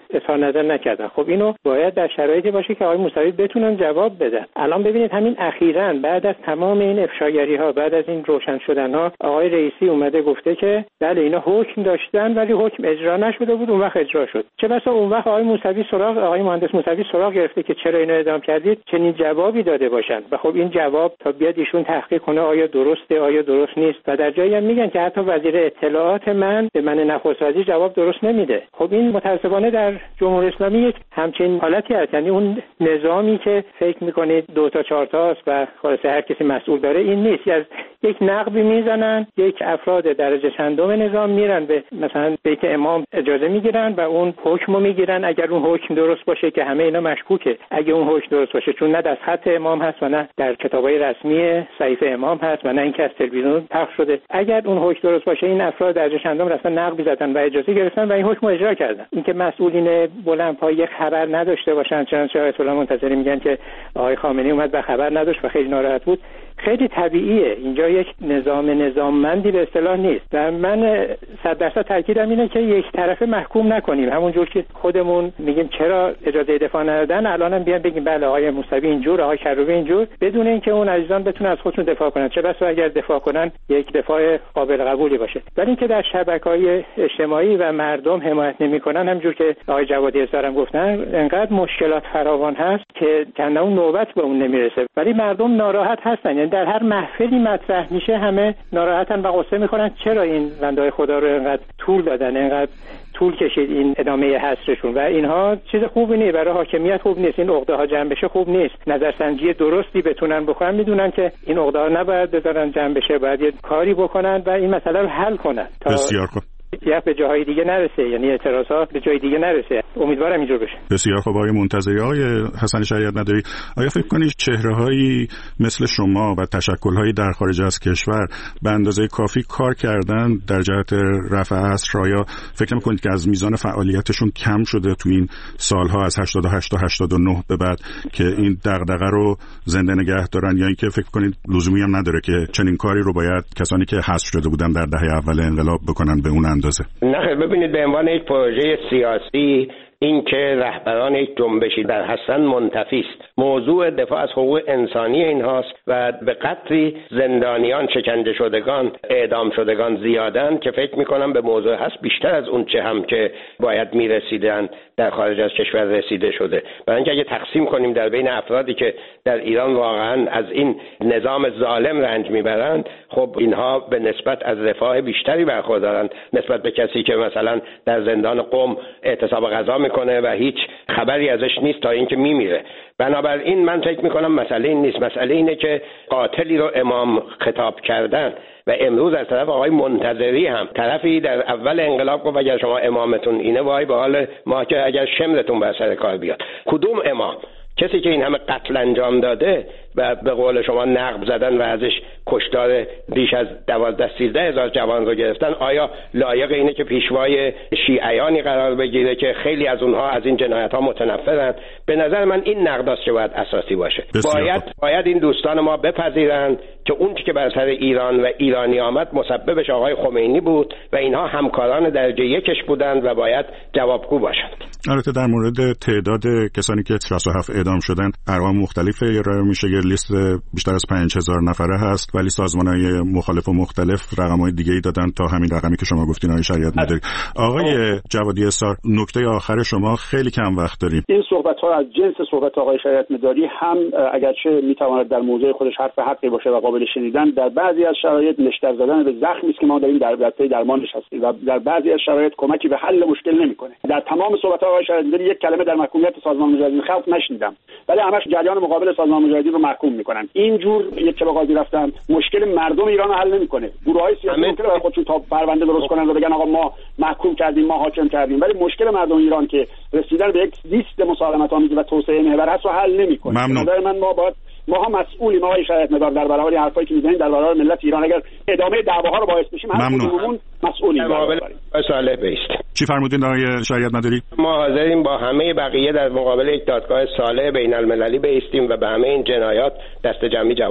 اظهار نظر نکردن. خب اینو باید در شرایطی باشه که آقای موسوی بتونن جواب بدن. الان ببینید همین اخیراً بعد از تمام این افشاگری‌ها، بعد از این روشن شدن‌ها، آقای رئیسی اومده گفته که بله اینا حکم داشتن ولی حکم اجرا نشده بود، اون وقت اجرا شد. چه بسا اون وقت آقای مهندس موسوی سراغ گرفته که چرا اینو اعدام کردید، چنین جوابی داده باشن. و خب این جواب تا بیاد ایشون تحقیق کنه آیا درسته آیا درست نیست. و در جایی هم میگن که حتی وزیر اطلاعات به من نخست وزیر جواب درست نمیده. خب این متأسفانه در جمهوری اسلامی یک همچین حالتی هست، یعنی اون نظامی که فکر میکنید 2 تا 4 تاست و خلاص هر کسی مسئول داره این نیست. از یک نقبی میزنن، یک افراد درجه چندم نظام میرن به مثلا بیت امام اجازه میگیرن و اون حکمو میگیرن. اگر اون حکم درست باشه که همه اینا مشکوکه، اگه اون حکم درست باشه چون نه دست خط امام هست و نه در کتابای رسمی صحیفه امام هست و نه اینکه از تلویزیون پخش شده، اگر اون حکم درست باشه این افراد درجه چندم رفتن نقبی زدن و اجازه گرفتن و این حکم رو اجرا کردن. اینکه مسئولین بلندپایه خبر نداشته باشن، چنانچه آیت الله منتظری میگن که آقای خامنه‌ای اومد و خبر نداشت و خیلی ناراحت بود، خیلی طبیعیه. اینجا یک نظاممندی به اصطلاح نیست و من 100% تاکیدم اینه که یک طرفه محکوم نکنیم. همونجور که خودمون میگیم چرا اجازه دفاع ندادن، الانم بیان بگیم بله آقای موسوی اینجور، آقای کروبی اینجور، بدون اینکه اون عزیزان بتونن از خودشون دفاع کنن. چه بسا اگر دفاع کنن یک دفاع قابل قبولی باشه. ولی اینکه در شبکه‌های اجتماعی و مردم حمایت نمی‌کنن، همونجور که آقای جوادی اظهارم گفتن، انقدر مشکلات فراوان هست که چندان نوبت به اون نمیرسه. ولی مردم ناراحت هستن، یعنی در هر محفلی مطرح میشه همه ناراحتن و قصه می‌خورن چرا این بندای خدا رو انقدر طول دادن، انقدر طول کشید این ادامه حصرشون. و اینها چیز خوبی نیست، برای حاکمیت خوب نیست. این عقده ها جمع بشه خوب نیست. نظرسنجی درستی بتونن بکنن، میدونن که این عقده ها نباید بذارن جمع بشه، باید یه کاری بکنن و این مسئله رو حل کنن تا بسیار خوب به جاهای دیگه نرسه، یعنی اعتراضات به جای دیگه نرسه. امیدوارم اینجور بشه. بسیار خوب. آقای منتظری، آقای حسن شریعت نداری، آیا فکر کنید چهره‌هایی مثل شما و تشکل‌هایی در خارج از کشور به اندازه کافی کار کردن در جهت رفع عصر؟ آیا فکر نمی‌کنید که از میزان فعالیتشون کم شده تو این سالها از 88 تا 89 به بعد که این دغدغه رو زنده نگه دارن، یا اینکه فکر کنید لزومی هم نداره که چنین کاری رو باید کسانی که حذف شده بودن در دهه اول انقلاب بکنن به اون اندازه؟ نه، ببینید به عنوان یک پروژه سیاسی این که رهبران یک جنبشی در هستند منتفی است. موضوع دفاع از حقوق انسانی اینهاست و به قدری زندانیان، شکنجه شدگان، اعدام شدگان زیادن که فکر میکنم به موضوع هست بیشتر از اون چه هم که باید میرسیدن در خارج از کشور رسیده شده. برای اینکه اگه تقسیم کنیم در بین افرادی که در ایران واقعا از این نظام ظالم رنج میبرند، خب اینها به نسبت از رفاه بیشتری برخوردارند نسبت به کسی که مثلا در زندان قم اعتصاب غذا میکنه و هیچ خبری ازش نیست تا اینکه میمیره. بنابراین من فکر میکنم مسئله این نیست، مسئله اینه که قاتلی رو امام خطاب کردن و امروز از طرف آقای منتظری هم طرفی در اول انقلاب گفت اگر شما امامتون اینه وای به حال ما که اگر شمرتون بر سر کار بیاد. کدوم امام؟ کسی که این همه قتل انجام داده و به قول شما نقب زدن و ازش کشتار بیش از 12-13 هزار جوان رو گرفتن، آیا لایق اینه که پیشوای شیعیانی قرار بگیره که خیلی از اونها از این جنایت ها متنفرن؟ به نظر من این نقداست که باید اساسی باشه. باید این دوستان ما بپذیرند که اون که بر سر ایران و ایرانی آمد مسببش آقای خمینی بود و اینها همکاران درجه یکش بودند و باید جوابگو باشند. البته در مورد تعداد کسانی که 67 اعدام شدن ارقام مختلفه ارائه میشه، یه لیست بیشتر از 5000 نفره هست، ولی سازمان‌های مخالف و مختلف رقم‌های دیگه‌ای دادن تا همین رقمی که شما گفتین آقای شریعت نداری. آقای جوادی اصار، نکته آخر شما، خیلی کم وقت داریم. این صحبت‌ها از جنس صحبت آقای شریعت مداری هم اگرچه میتواند در موضع خودش حرف حقی باشه و قابل شنیدن، در بعضی از شرایط نشتر زدن به زخمی است که ما داریم در رابطه درمانش هستیم و در بعضی از شرایط کمکی به حل مشکل نمی‌کنه. در تمام صحبت آقای شریعت مداری یک کلمه در محکومیت سازمان مجاهدین خلق نشنیدم، ولی همش جریان مقابل سازمان مجاهدین رو محکوم می‌کنن. اینجور یک که به قاضی رفتن مشکل مردم ایران رو حل نمی‌کنه. گروه‌های سیاسی ممکنه برای خودشون تا پرونده درست کنن و بگن آقا ما محکوم کردیم، ما حاکم کردیم، ولی مشکل مردم ایران که رسیدن به یک زیست مسالمت‌آمیز و توسعه محور هست رو حل نمی‌کنه. نظر من ما هم مسئولیم آقای شریعت مدار در برابر حرفایی که می‌زنید در برابر ملت ایران. اگر ادامه دعواها رو باعث بشیم هر کدوممون مسئولیم. صالح بیست. چی فرمودین آقای شریعت مداری؟ ما حاضریم با همه بقیه در مقابل یک دادگاه صالح بین‌المللی بایستیم و به همه این جنایات دست جمعی جواب بدیم.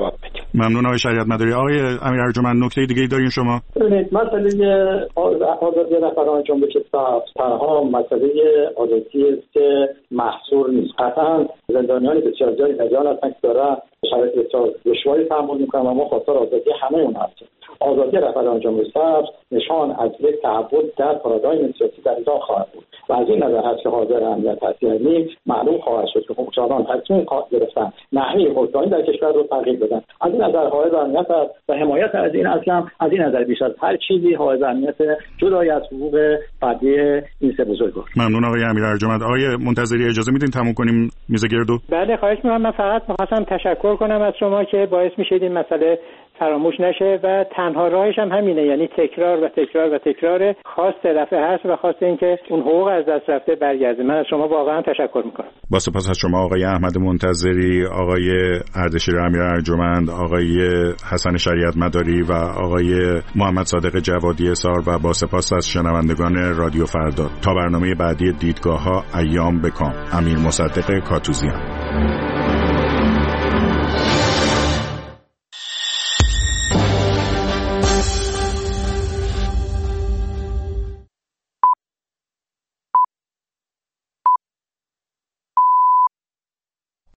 ممنون آقای شریعت مداری. آقای امیر ارجمند نکته دیگه ای دارین شما؟ ببینید مسئله آزادی رهبران جنبش سبز تنها مسئله آزادی است که محصور نیست. قطعا زندانیان بسیار زیادی در جهان هستن که دارن شرایط بسیار دشواری تحمل میکنن و ما خواستار آزادی همه اون هستیم. آزادی رهبران جنبش سبز نشان از یک تحول در پارادایم سیاسی در ایران خواهد بود و از این نظر هست که حاضر امنیت هستی معلوم خواهد شد که حکمرانان تصمیم گرفتن نحوه حکمرانی در کشور رو تغییر بدن. از این نظر حائز امنیت و حمایت از این اصلا از این نظر بیش از هر چیزی حائز امنیت جدای از حقوق فردی این سه بزرگوار. ممنون آقای امیر ارجمند. آقای منتظری اجازه میدین تموم کنیم میز گردو؟ بله خواهش می‌کنم. من فقط می‌خواستم تشکر کنم از شما که باعث می‌شید این مسئله فراموش نشه و تنها راهش هم همینه، یعنی تکرار و تکرار و تکرار. خواست دفعه هست و خواست اینکه اون حقوق از دست رفته برگرده. من از شما واقعا تشکر میکنم. با سپاس از شما آقای احمد منتظری، آقای اردشیر امیر ارجمند، آقای حسن شریعت مداری و آقای محمد صادق جوادی اثار و با سپاس از شنوندگان رادیو فردا. تا برنامه بعدی دیدگاه‌ها، ایام بکام. امیر مصدق کاتوزیان.